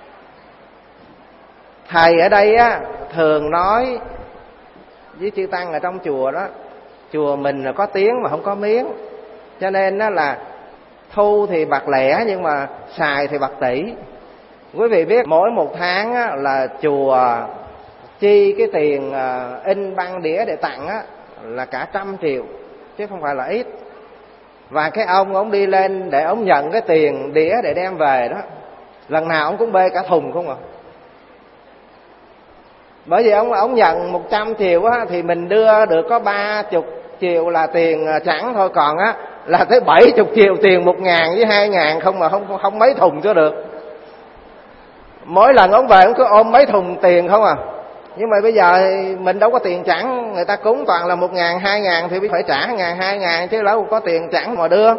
Thầy ở đây á thường nói với chư tăng ở trong chùa đó, chùa mình là có tiếng mà không có miếng, cho nên đó là thu thì bạc lẻ nhưng mà xài thì bạc tỷ. Quý vị biết mỗi một tháng á, là chùa chi cái tiền in băng đĩa để tặng á, là cả trăm triệu chứ không phải là ít. Và cái ông ông đi lên để ông nhận cái tiền đĩa để đem về đó, lần nào ông cũng bê cả thùng không à. Bởi vì ông ông nhận một trăm triệu á, thì mình đưa được có ba chục triệu là tiền chẳng thôi, còn á là tới bảy chục triệu tiền một ngàn với hai ngàn không mà không không mấy thùng cho được. Mỗi lần ông về ông cứ ôm mấy thùng tiền không à. Nhưng mà bây giờ mình đâu có tiền chẳng, người ta cúng toàn là một ngàn hai ngàn thì phải trả ngàn hai ngàn chứ đâu có tiền chẳng mà đưa.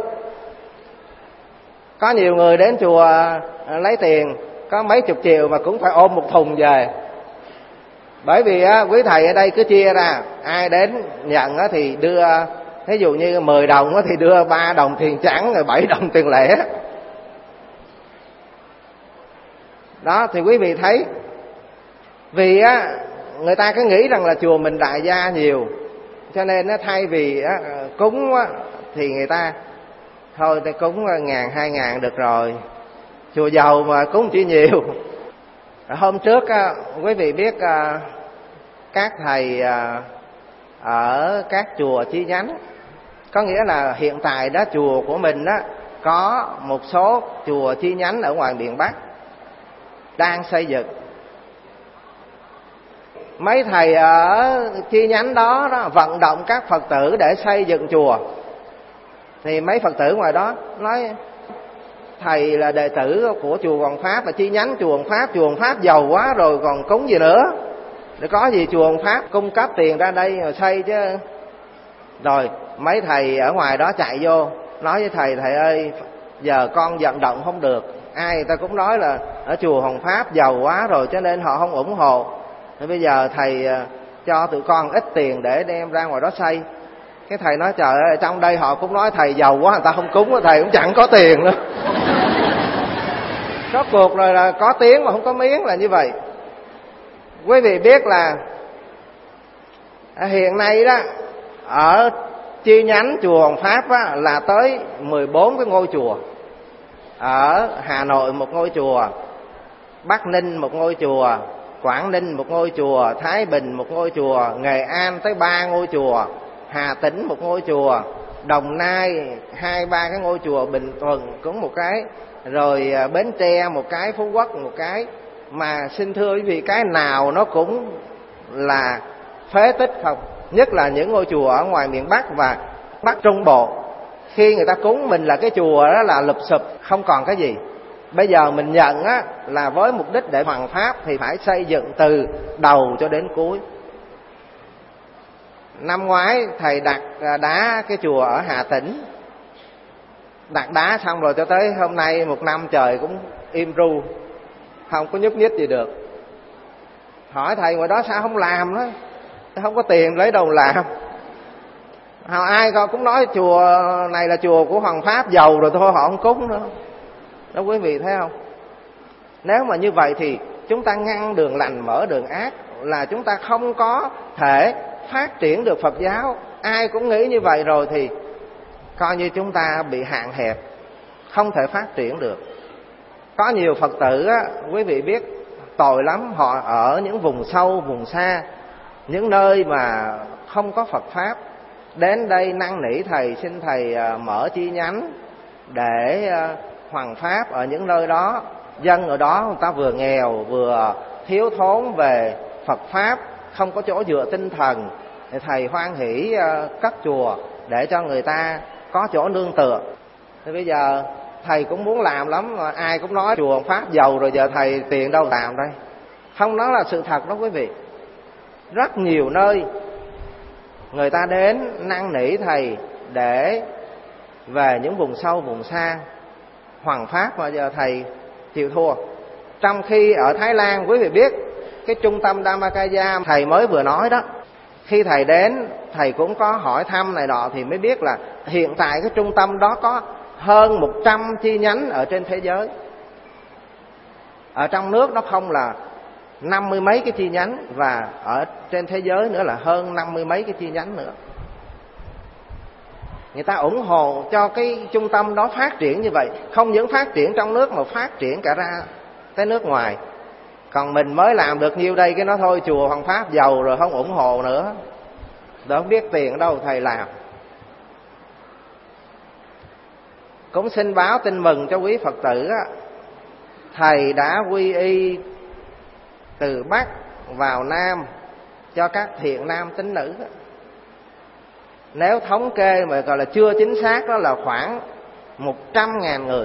Có nhiều người đến chùa lấy tiền có mấy chục triệu mà cũng phải ôm một thùng về. Bởi vì á, quý thầy ở đây cứ chia ra, ai đến nhận á, thì đưa, ví dụ như mười đồng á, thì đưa ba đồng tiền trắng rồi bảy đồng tiền lẻ. Đó thì quý vị thấy, vì á người ta cứ nghĩ rằng là chùa mình đại gia nhiều, cho nên á, thay vì á, cúng á, thì người ta thôi ta cúng ngàn hai ngàn được rồi, chùa giàu mà cúng chỉ nhiều. Hôm trước á, quý vị biết à, các thầy à, ở các chùa chi nhánh, có nghĩa là hiện tại đó chùa của mình đó có một số chùa chi nhánh ở ngoài miền Bắc đang xây dựng. Mấy thầy ở chi nhánh đó, đó vận động các Phật tử để xây dựng chùa. Thì mấy Phật tử ngoài đó nói thầy là đệ tử của chùa Hoàng Pháp và chi nhánh chùa Hoàng Pháp, chùa Hoàng Pháp giàu quá rồi còn cúng gì nữa, để có gì chùa Hoàng Pháp cung cấp tiền ra đây rồi xây chứ. Rồi mấy thầy ở ngoài đó chạy vô nói với thầy, thầy ơi giờ con vận động không được, ai người ta cũng nói là ở chùa Hoàng Pháp giàu quá rồi cho nên họ không ủng hộ, thì bây giờ thầy cho tụi con ít tiền để đem ra ngoài đó xây. Cái thầy nói trời ơi, trong đây họ cũng nói thầy giàu quá, người ta không cúng, thầy cũng chẳng có tiền nữa. Rốt cuộc rồi là có tiếng mà không có miếng là như vậy. Quý vị biết là hiện nay đó ở chi nhánh chùa Hoàng Pháp á, là tới mười bốn cái ngôi chùa. Ở Hà Nội một ngôi chùa, Bắc Ninh một ngôi chùa, Quảng Ninh một ngôi chùa, Thái Bình một ngôi chùa, Nghệ An tới ba ngôi chùa, Hà Tĩnh một ngôi chùa, Đồng Nai hai ba cái ngôi chùa, Bình Thuận cũng một cái, rồi Bến Tre một cái, Phú Quốc một cái. Mà xin thưa quý vị, cái nào nó cũng là phế tích không. Nhất là những ngôi chùa ở ngoài miền Bắc và Bắc Trung Bộ, khi người ta cúng mình là cái chùa đó là lụp xụp, không còn cái gì. Bây giờ mình nhận á, là với mục đích để hoằng pháp thì phải xây dựng từ đầu cho đến cuối. Năm ngoái thầy đặt đá cái chùa ở Hà Tĩnh, đặt đá xong rồi cho tới hôm nay một năm trời cũng im ru, không có nhúc nhích gì được. Hỏi thầy ngoài đó sao không làm đó, không có tiền lấy đâu làm. Họ ai cũng nói chùa này là chùa của Hoàng Pháp giàu rồi thôi, họ không cúng nữa. Đó quý vị thấy không? Nếu mà như vậy thì chúng ta ngăn đường lành mở đường ác, là chúng ta không có thể phát triển được Phật giáo. Ai cũng nghĩ như vậy rồi thì coi như chúng ta bị hạn hẹp, không thể phát triển được. Có nhiều Phật tử á, quý vị biết tội lắm, họ ở những vùng sâu, vùng xa, những nơi mà không có Phật Pháp, đến đây năn nỉ thầy, xin thầy mở chi nhánh để hoằng pháp ở những nơi đó. Dân ở đó người ta vừa nghèo vừa thiếu thốn về Phật Pháp, không có chỗ dựa tinh thần, thì thầy hoan hỷ cất chùa để cho người ta có chỗ nương tựa. Thì bây giờ thầy cũng muốn làm lắm mà ai cũng nói chùa Pháp giàu rồi, giờ thầy tiền đâu làm đây. Không, đó là sự thật đó quý vị. Rất nhiều nơi người ta đến năn nỉ thầy để về những vùng sâu vùng xa hoằng pháp, mà giờ thầy chịu thua. Trong khi ở Thái Lan, quý vị biết cái trung tâm Dhammakaya thầy mới vừa nói đó, khi thầy đến thầy cũng có hỏi thăm này nọ thì mới biết là hiện tại cái trung tâm đó có hơn một trăm chi nhánh ở trên thế giới. Ở trong nước nó không là năm mươi mấy cái chi nhánh, và ở trên thế giới nữa là hơn năm mươi mấy cái chi nhánh nữa. Người ta ủng hộ cho cái trung tâm đó phát triển như vậy, không những phát triển trong nước mà phát triển cả ra tới nước ngoài. Còn mình mới làm được nhiêu đây cái nó thôi, chùa Hoàng Pháp giàu rồi không ủng hộ nữa. Đó, không biết tiền ở đâu thầy làm. Cũng xin báo tin mừng cho quý Phật tử á, thầy đã quy y từ Bắc vào Nam cho các thiện nam tín nữ. Nếu thống kê mà gọi là chưa chính xác đó là khoảng một trăm ngàn người.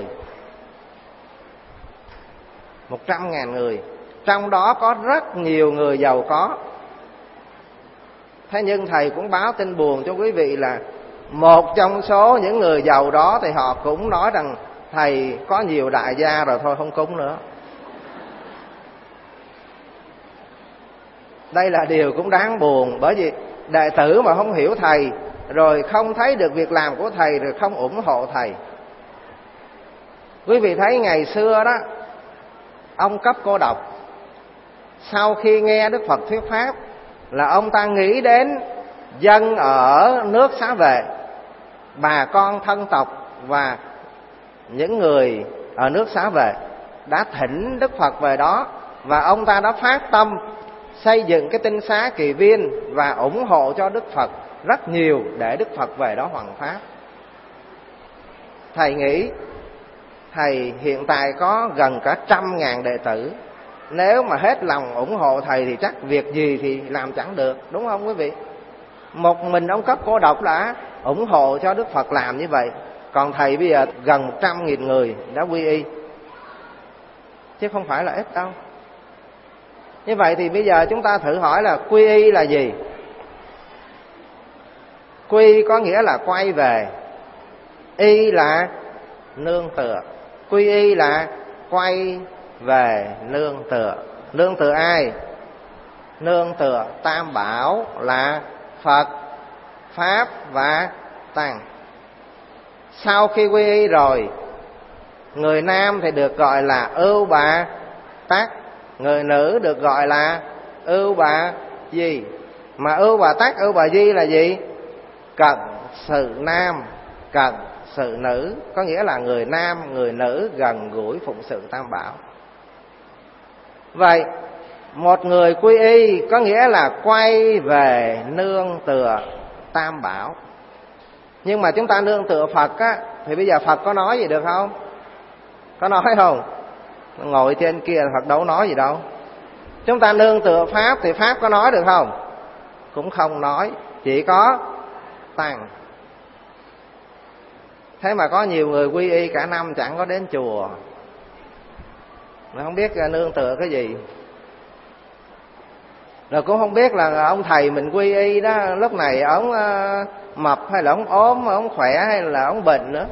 Một trăm ngàn người. Trong đó có rất nhiều người giàu có. Thế nhưng thầy cũng báo tin buồn cho quý vị là một trong số những người giàu đó thì họ cũng nói rằng thầy có nhiều đại gia rồi, thôi không cúng nữa. Đây là điều cũng đáng buồn, bởi vì đệ tử mà không hiểu thầy, rồi không thấy được việc làm của thầy, rồi không ủng hộ thầy. Quý vị thấy ngày xưa đó, ông Cấp Cô Độc sau khi nghe Đức Phật thuyết pháp là ông ta nghĩ đến dân ở nước Xá Vệ, bà con thân tộc và những người ở nước Xá Vệ đã thỉnh Đức Phật về đó, và ông ta đã phát tâm xây dựng cái tinh xá Kỳ Viên và ủng hộ cho Đức Phật rất nhiều để Đức Phật về đó hoằng pháp. Thầy nghĩ thầy hiện tại có gần cả trăm ngàn đệ tử, nếu mà hết lòng ủng hộ thầy thì chắc việc gì thì làm chẳng được, đúng không quý vị? Một mình ông Cấp Cô Độc đã ủng hộ cho Đức Phật làm như vậy, còn thầy bây giờ gần một trăm nghìn người đã quy y, chứ không phải là ít đâu. Như vậy thì bây giờ chúng ta thử hỏi là quy y là gì? Quy có nghĩa là quay về, y là nương tựa. Quy y là quay về nương tựa. Nương tựa ai? Nương tựa Tam Bảo là Phật, Pháp và Tăng. Sau khi quy y rồi, người nam thì được gọi là Ưu Bà Tắc, người nữ được gọi là Ưu Bà Di. Mà Ưu Bà Tắc, Ưu Bà Di là gì? Cận sự nam, cận sự nữ, có nghĩa là người nam, người nữ gần gũi phụng sự Tam Bảo. Vậy một người quy y có nghĩa là quay về nương tựa Tam Bảo. Nhưng mà chúng ta nương tựa Phật á, thì bây giờ Phật có nói gì được không? Có nói không? Ngồi trên kia Phật đâu nói gì đâu. Chúng ta nương tựa Pháp thì Pháp có nói được không? Cũng không nói, chỉ có Tăng. Thế mà có nhiều người quy y cả năm chẳng có đến chùa, mà không biết nương tựa cái gì. Rồi cũng không biết là ông thầy mình quy y đó, lúc này ông mập hay là ông ốm, ông khỏe hay là ông bệnh nữa.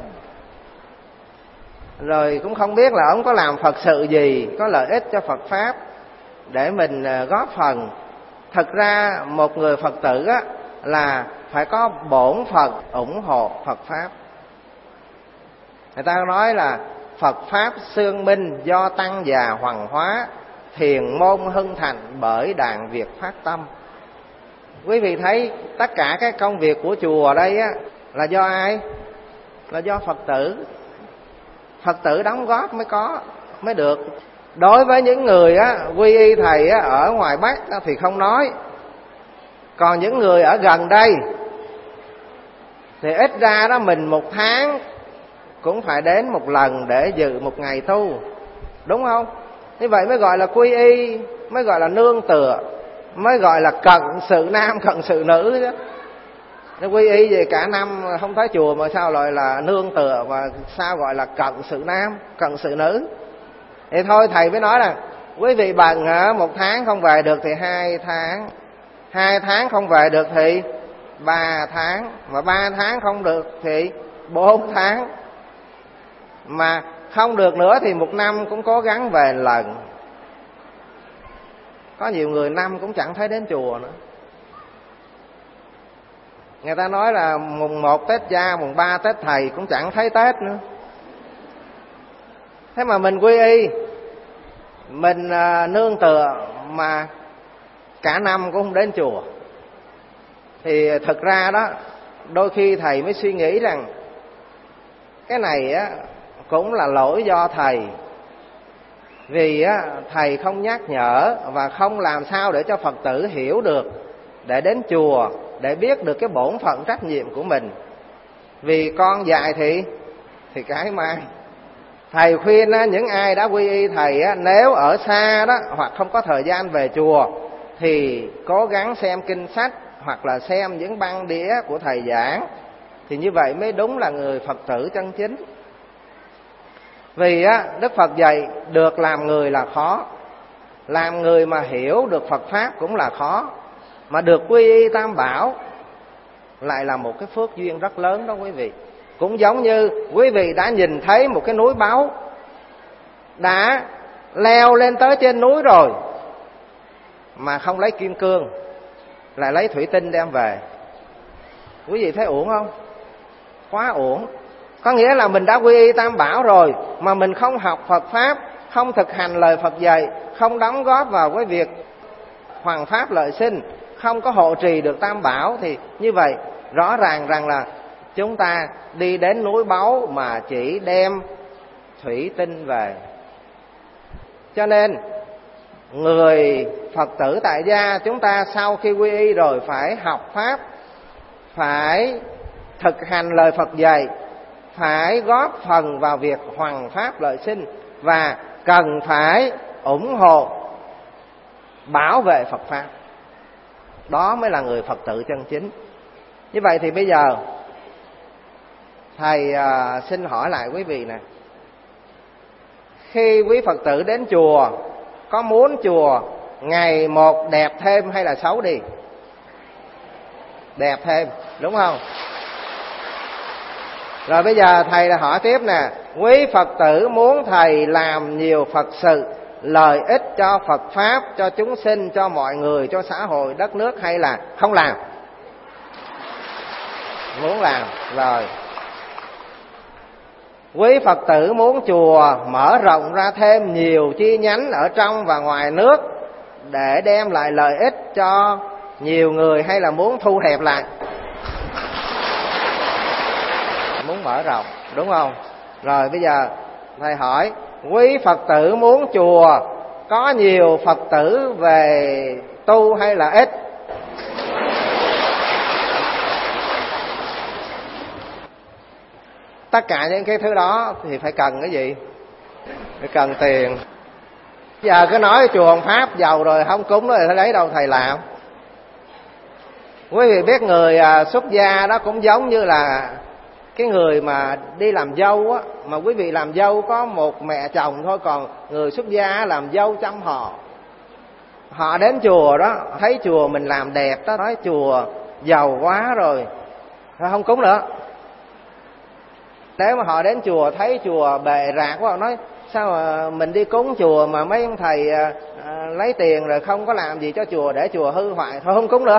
Rồi cũng không biết là ông có làm Phật sự gì, có lợi ích cho Phật Pháp để mình góp phần. Thật ra một người Phật tử á, là phải có bổn Phật ủng hộ Phật Pháp. Người ta nói là Phật Pháp xương minh do tăng già hoằng hóa, thiền môn hưng thành bởi đàn Việt phát tâm. Quý vị thấy tất cả các công việc của chùa đây á, là do ai? Là do Phật tử. Phật tử đóng góp mới có, mới được. Đối với những người á, quy y thầy á, ở ngoài Bắc á, thì không nói. Còn những người ở gần đây thì ít ra đó mình một tháng cũng phải đến một lần để dự một ngày tu, đúng không? Như vậy mới gọi là quy y, mới gọi là nương tựa, mới gọi là cận sự nam cận sự nữ chứ. Nó quy y về cả năm không tới chùa mà sao gọi là nương tựa, và sao gọi là cận sự nam, cận sự nữ. Thì thôi thầy mới nói là quý vị bận hả, một tháng không về được thì hai tháng, hai tháng không về được thì ba tháng, mà ba tháng không được thì bốn tháng, mà không được nữa thì một năm cũng cố gắng về lần. Có nhiều người năm cũng chẳng thấy đến chùa nữa. Người ta nói là mùng một Tết Cha, mùng ba Tết Thầy cũng chẳng thấy Tết nữa. Thế mà mình quy y, mình à, nương tựa mà cả năm cũng không đến chùa. Thì thực ra đó, đôi khi thầy mới suy nghĩ rằng cái này á cũng là lỗi do thầy. Vì á thầy không nhắc nhở và không làm sao để cho Phật tử hiểu được, để đến chùa, để biết được cái bổn phận trách nhiệm của mình. Vì con dạy thì thì cái mang. Thầy khuyên á, những ai đã quy y thầy á, nếu ở xa đó hoặc không có thời gian về chùa thì cố gắng xem kinh sách hoặc là xem những băng đĩa của thầy giảng, thì như vậy mới đúng là người Phật tử chân chính. Vì á, Đức Phật dạy được làm người là khó, làm người mà hiểu được Phật Pháp cũng là khó, mà được quy y Tam Bảo lại là một cái phước duyên rất lớn đó quý vị. Cũng giống như quý vị đã nhìn thấy một cái núi báu, đã leo lên tới trên núi rồi mà không lấy kim cương, lại lấy thủy tinh đem về, quý vị thấy uổng không? Quá uổng. Có nghĩa là mình đã quy y Tam Bảo rồi mà mình không học Phật Pháp, không thực hành lời Phật dạy, không đóng góp vào cái việc hoằng pháp lợi sinh, không có hộ trì được Tam Bảo, thì như vậy rõ ràng rằng là chúng ta đi đến núi báu mà chỉ đem thủy tinh về. Cho nên người Phật tử tại gia chúng ta sau khi quy y rồi phải học Pháp, phải thực hành lời Phật dạy, phải góp phần vào việc hoằng pháp lợi sinh, và cần phải ủng hộ bảo vệ Phật Pháp. Đó mới là người Phật tử chân chính. Như vậy thì bây giờ thầy à, xin hỏi lại quý vị nè, khi quý Phật tử đến chùa, có muốn chùa ngày một đẹp thêm hay là xấu đi? Đẹp thêm, đúng không? Rồi bây giờ thầy hỏi tiếp nè, quý Phật tử muốn thầy làm nhiều Phật sự, lợi ích cho Phật Pháp, cho chúng sinh, cho mọi người, cho xã hội, đất nước, hay là không làm? Muốn làm. Rồi quý Phật tử muốn chùa mở rộng ra thêm nhiều chi nhánh ở trong và ngoài nước để đem lại lợi ích cho nhiều người, hay là muốn thu hẹp lại? Muốn mở rộng, đúng không? Rồi bây giờ thầy hỏi, quý Phật tử muốn chùa có nhiều Phật tử về tu hay là ít? Tất cả những cái thứ đó thì phải cần cái gì? Phải cần tiền. Giờ cứ nói chùa Hồng Pháp giàu rồi không cúng rồi lấy đâu thầy làm? Quý vị biết người xuất gia đó cũng giống như là cái người mà đi làm dâu á, mà quý vị làm dâu có một mẹ chồng thôi, còn người xuất gia làm dâu trăm họ. Họ đến chùa đó, thấy chùa mình làm đẹp đó, nói chùa giàu quá rồi, rồi không cúng nữa. Nếu mà họ đến chùa thấy chùa bề rạc quá, họ nói sao mà mình đi cúng chùa mà mấy ông thầy à, à, lấy tiền rồi không có làm gì cho chùa, để chùa hư hoại, thôi không cúng nữa.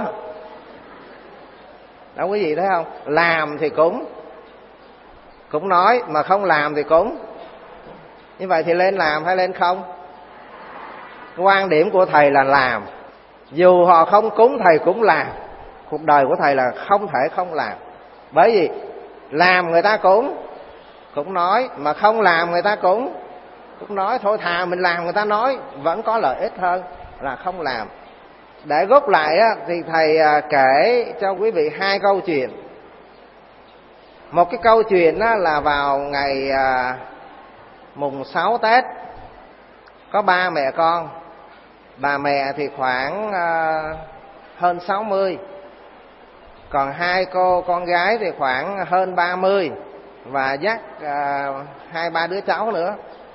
Đó quý vị thấy không? Làm thì cúng, cũng nói, mà không làm thì cúng. Như vậy thì lên làm hay lên không? Quan điểm của thầy là làm. Dù họ không cúng thầy cũng làm. Cuộc đời của thầy là không thể không làm. Bởi vì làm người ta cúng, cũng nói, mà không làm người ta cũng cũng nói. Thôi thà mình làm người ta nói vẫn có lợi ích hơn là không làm. Để góp lại á, thì thầy kể cho quý vị hai câu chuyện. Một cái câu chuyện á, là vào ngày à, mùng sáu Tết, có ba mẹ con. Bà mẹ thì khoảng à, hơn sáu mươi, Còn hai cô con gái thì khoảng hơn ba mươi và dắt à, hai ba đứa cháu nữa.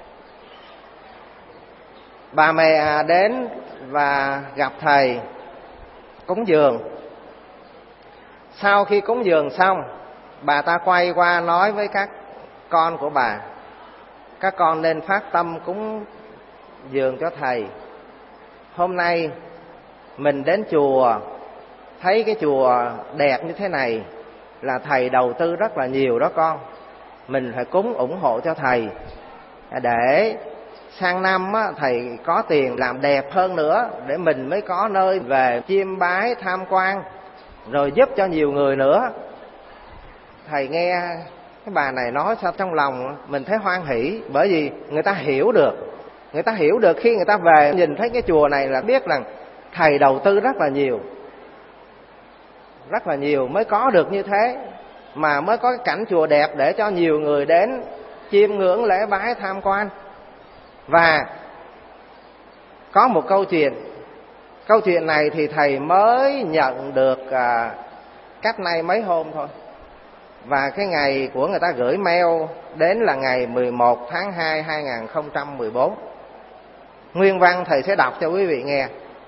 Bà mẹ đến và gặp thầy cúng dường. Sau khi cúng dường xong, bà ta quay qua nói với các con của bà: các con nên phát tâm cúng dường cho thầy. Hôm nay mình đến chùa, thấy cái chùa đẹp như thế này là thầy đầu tư rất là nhiều đó con. Mình phải cúng ủng hộ cho thầy, để sang năm á, thầy có tiền làm đẹp hơn nữa, để mình mới có nơi về chiêm bái tham quan, rồi giúp cho nhiều người nữa. Thầy nghe cái bà này nói sao trong lòng mình thấy hoan hỷ, bởi vì người ta hiểu được. Người ta hiểu được khi người ta về nhìn thấy cái chùa này là biết rằng thầy đầu tư rất là nhiều. Rất là nhiều mới có được như thế, mà mới có cái cảnh chùa đẹp để cho nhiều người đến chiêm ngưỡng lễ bái tham quan. Và có một câu chuyện, câu chuyện này thì thầy mới nhận được à, cách nay mấy hôm thôi. Và cái ngày của người ta gửi mail đến là ngày mười một tháng hai hai nghìn không trăm mười bốn. Nguyên văn thầy sẽ đọc cho quý vị nghe.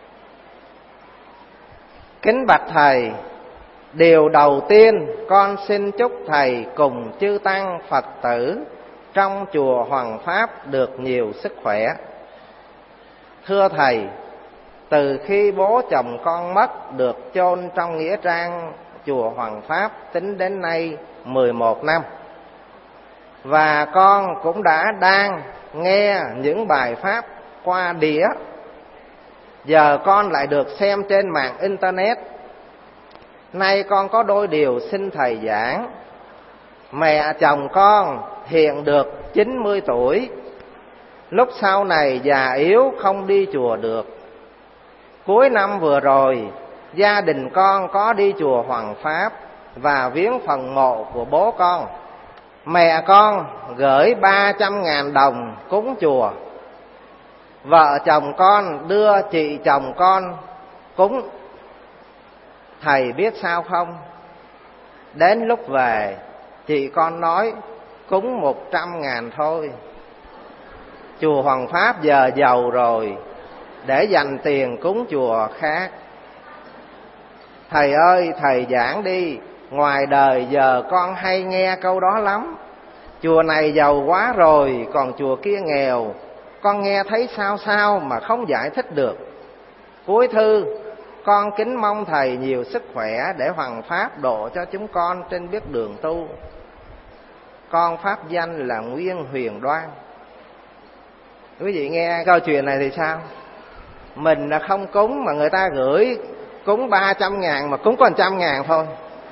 Kính bạch thầy, điều đầu tiên con xin chúc thầy cùng chư tăng Phật tử trong chùa Hoằng Pháp được nhiều sức khỏe. Thưa thầy, từ khi bố chồng con mất được chôn trong nghĩa trang chùa Hoằng Pháp tính đến nay mười một năm, và con cũng đã đang nghe những bài pháp qua đĩa. Giờ con lại được xem trên mạng internet. Nay con có đôi điều xin thầy giảng. Mẹ chồng con hiện được chín mươi tuổi, lúc sau này già yếu không đi chùa được. Cuối năm vừa rồi, gia đình con có đi chùa Hoằng Pháp và viếng phần mộ của bố con. Mẹ con gửi ba trăm ngàn đồng cúng chùa. Vợ chồng con đưa chị chồng con cúng. Thầy biết sao không? Đến lúc về, chị con nói cúng một trăm ngàn thôi. Chùa Hoằng Pháp giờ giàu rồi, để dành tiền cúng chùa khác. Thầy ơi, thầy giảng đi. Ngoài đời giờ con hay nghe câu đó lắm. Chùa này giàu quá rồi, còn chùa kia nghèo. Con nghe thấy sao sao mà không giải thích được. Cuối thư, con kính mong thầy nhiều sức khỏe để Hoằng Pháp độ cho chúng con trên biết đường tu. Con pháp danh là Nguyên Huyền Đoan. Quý vị nghe câu chuyện này thì sao? Mình là không cúng mà người ta gửi cúng ba trăm ngàn mà cúng có một trăm ngàn thôi.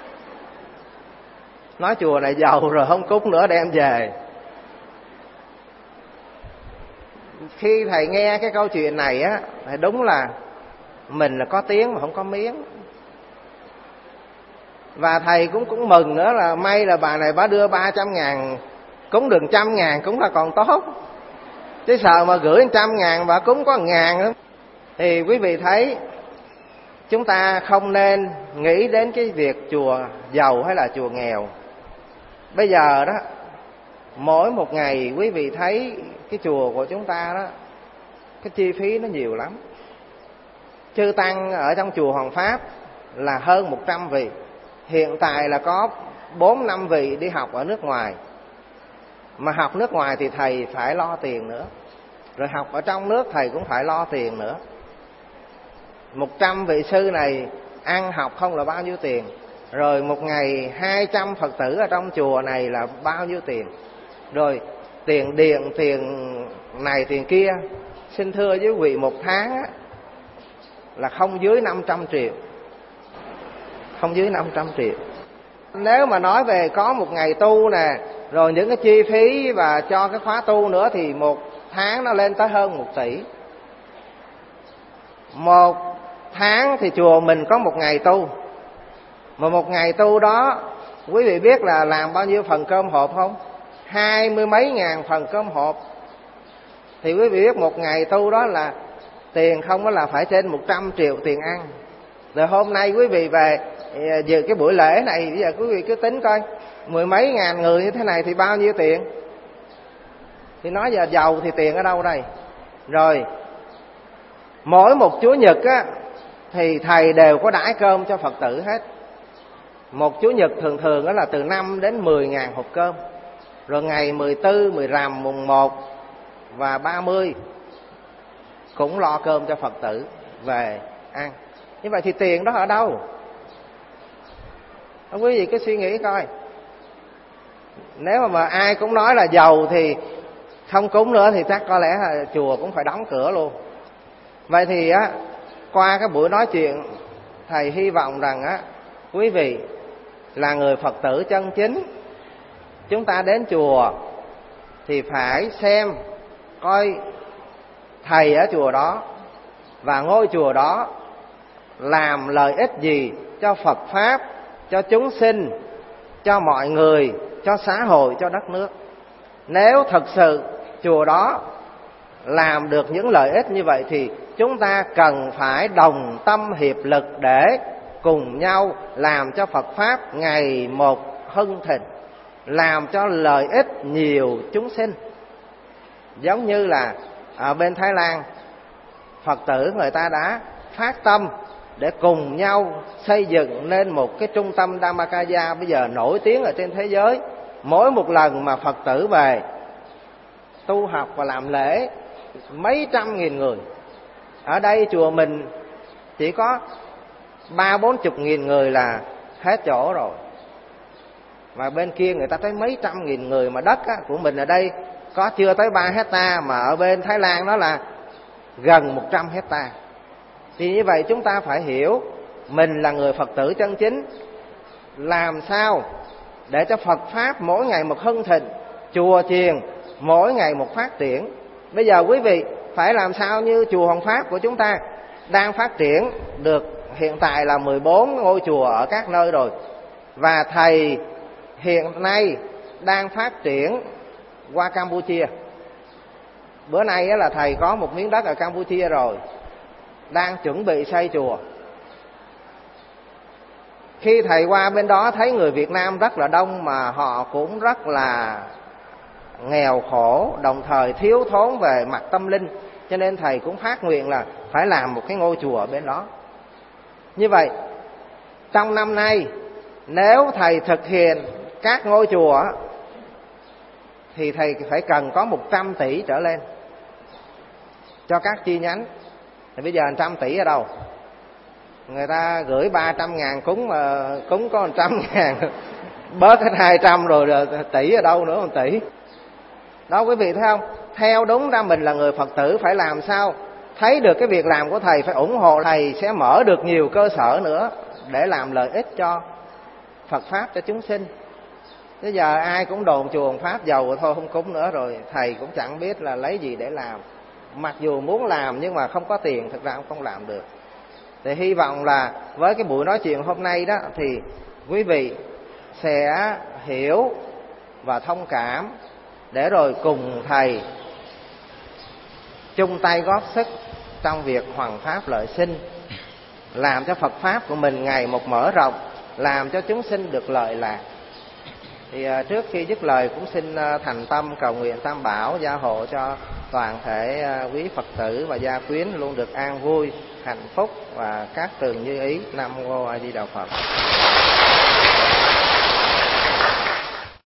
Nói chùa này giàu rồi không cúng nữa đem về. Khi thầy nghe cái câu chuyện này á, thì đúng là mình là có tiếng mà không có miếng. Và thầy cũng cũng mừng nữa là may là bà này bà đưa ba trăm ngàn, cúng được trăm ngàn cũng là còn tốt. Chứ sợ mà gửi trăm ngàn bà cúng có ngàn nữa. Thì quý vị thấy, chúng ta không nên nghĩ đến cái việc chùa giàu hay là chùa nghèo. Bây giờ đó, mỗi một ngày quý vị thấy cái chùa của chúng ta đó, cái chi phí nó nhiều lắm. Chư tăng ở trong chùa Hoằng Pháp là hơn một trăm vị. Hiện tại là có bốn năm vị đi học ở nước ngoài. Mà học nước ngoài thì thầy phải lo tiền nữa. Rồi học ở trong nước thầy cũng phải lo tiền nữa. Một trăm vị sư này ăn học không là bao nhiêu tiền. Rồi một ngày hai trăm Phật tử ở trong chùa này là bao nhiêu tiền. Rồi tiền điện, tiền này, tiền kia. Xin thưa với quý vị, một tháng á, là không dưới năm trăm triệu. Không dưới năm trăm triệu. Nếu mà nói về có một ngày tu nè, rồi những cái chi phí và cho cái khóa tu nữa, thì một tháng nó lên tới hơn một tỷ. Một tháng thì chùa mình có một ngày tu. Mà một ngày tu đó, quý vị biết là làm bao nhiêu phần cơm hộp không? Hai mươi mấy ngàn phần cơm hộp. Thì quý vị biết một ngày tu đó là tiền không có là phải trên một trăm triệu tiền ăn. Rồi hôm nay quý vị về Giờ cái buổi lễ này bây giờ quý vị cứ tính coi, mười mấy ngàn người như thế này thì bao nhiêu tiền? Thì nói giờ giàu thì tiền ở đâu đây? Rồi mỗi một Chúa Nhật á thì thầy đều có đãi cơm cho Phật tử hết. Một Chúa Nhật thường thường đó là từ năm đến mười ngàn hộp cơm. Rồi ngày mười tư, mười rằm, mùng một và ba mươi cũng lo cơm cho Phật tử về ăn. Như vậy thì tiền đó ở đâu? Quý vị cứ suy nghĩ coi. Nếu mà, mà ai cũng nói là giàu thì không cúng nữa thì chắc có lẽ là chùa cũng phải đóng cửa luôn. Vậy thì á, qua cái buổi nói chuyện, thầy hy vọng rằng á, quý vị là người Phật tử chân chính, chúng ta đến chùa thì phải xem coi thầy ở chùa đó và ngôi chùa đó làm lợi ích gì cho Phật Pháp, cho chúng sinh, cho mọi người, cho xã hội, cho đất nước. Nếu thật sự chùa đó làm được những lợi ích như vậy thì chúng ta cần phải đồng tâm hiệp lực để cùng nhau làm cho Phật Pháp ngày một hưng thịnh, làm cho lợi ích nhiều chúng sinh. Giống như là ở bên Thái Lan, Phật tử người ta đã phát tâm để cùng nhau xây dựng nên một cái trung tâm Dhammakaya bây giờ nổi tiếng ở trên thế giới. Mỗi một lần mà Phật tử về tu học và làm lễ mấy trăm nghìn người. Ở đây chùa mình chỉ có ba bốn chục nghìn người là hết chỗ rồi. Mà bên kia người ta tới mấy trăm nghìn người. Mà đất á, của mình ở đây có chưa tới ba hecta, mà ở bên Thái Lan đó là gần một trăm hecta. Thì như vậy chúng ta phải hiểu mình là người Phật tử chân chính, làm sao để cho Phật Pháp mỗi ngày một hưng thịnh, chùa chiền mỗi ngày một phát triển. Bây giờ quý vị phải làm sao như chùa Hoàng Pháp của chúng ta đang phát triển được, hiện tại là mười bốn ngôi chùa ở các nơi rồi. Và thầy hiện nay đang phát triển qua Campuchia. Bữa nay là thầy có một miếng đất ở Campuchia rồi, đang chuẩn bị xây chùa. Khi thầy qua bên đó thấy người Việt Nam rất là đông, mà họ cũng rất là nghèo khổ, đồng thời thiếu thốn về mặt tâm linh, cho nên thầy cũng phát nguyện là phải làm một cái ngôi chùa ở bên đó. Như vậy trong năm nay nếu thầy thực hiện các ngôi chùa thì thầy phải cần có một trăm tỷ trở lên cho các chi nhánh. Thì bây giờ một trăm tỷ ở đâu? Người ta gửi ba trăm ngàn cúng mà cúng có một trăm ngàn, bớt hết hai trăm rồi, rồi tỷ ở đâu nữa một tỷ. Đó quý vị thấy không? Theo đúng ra mình là người Phật tử phải làm sao thấy được cái việc làm của thầy, phải ủng hộ thầy, sẽ mở được nhiều cơ sở nữa để làm lợi ích cho Phật Pháp, cho chúng sinh. Bây giờ ai cũng đồn chùa Pháp giàu rồi thôi không cúng nữa, rồi thầy cũng chẳng biết là lấy gì để làm. Mặc dù muốn làm nhưng mà không có tiền, thực ra cũng không làm được. Thì hy vọng là với cái buổi nói chuyện hôm nay đó thì quý vị sẽ hiểu và thông cảm, để rồi cùng thầy chung tay góp sức trong việc hoằng pháp lợi sinh, làm cho Phật Pháp của mình ngày một mở rộng, làm cho chúng sinh được lợi lạc. Thì trước khi dứt lời cũng xin thành tâm cầu nguyện Tam Bảo gia hộ cho toàn thể quý Phật tử và gia quyến luôn được an vui, hạnh phúc và các tường như ý. Nam Mô A Di Đà Phật.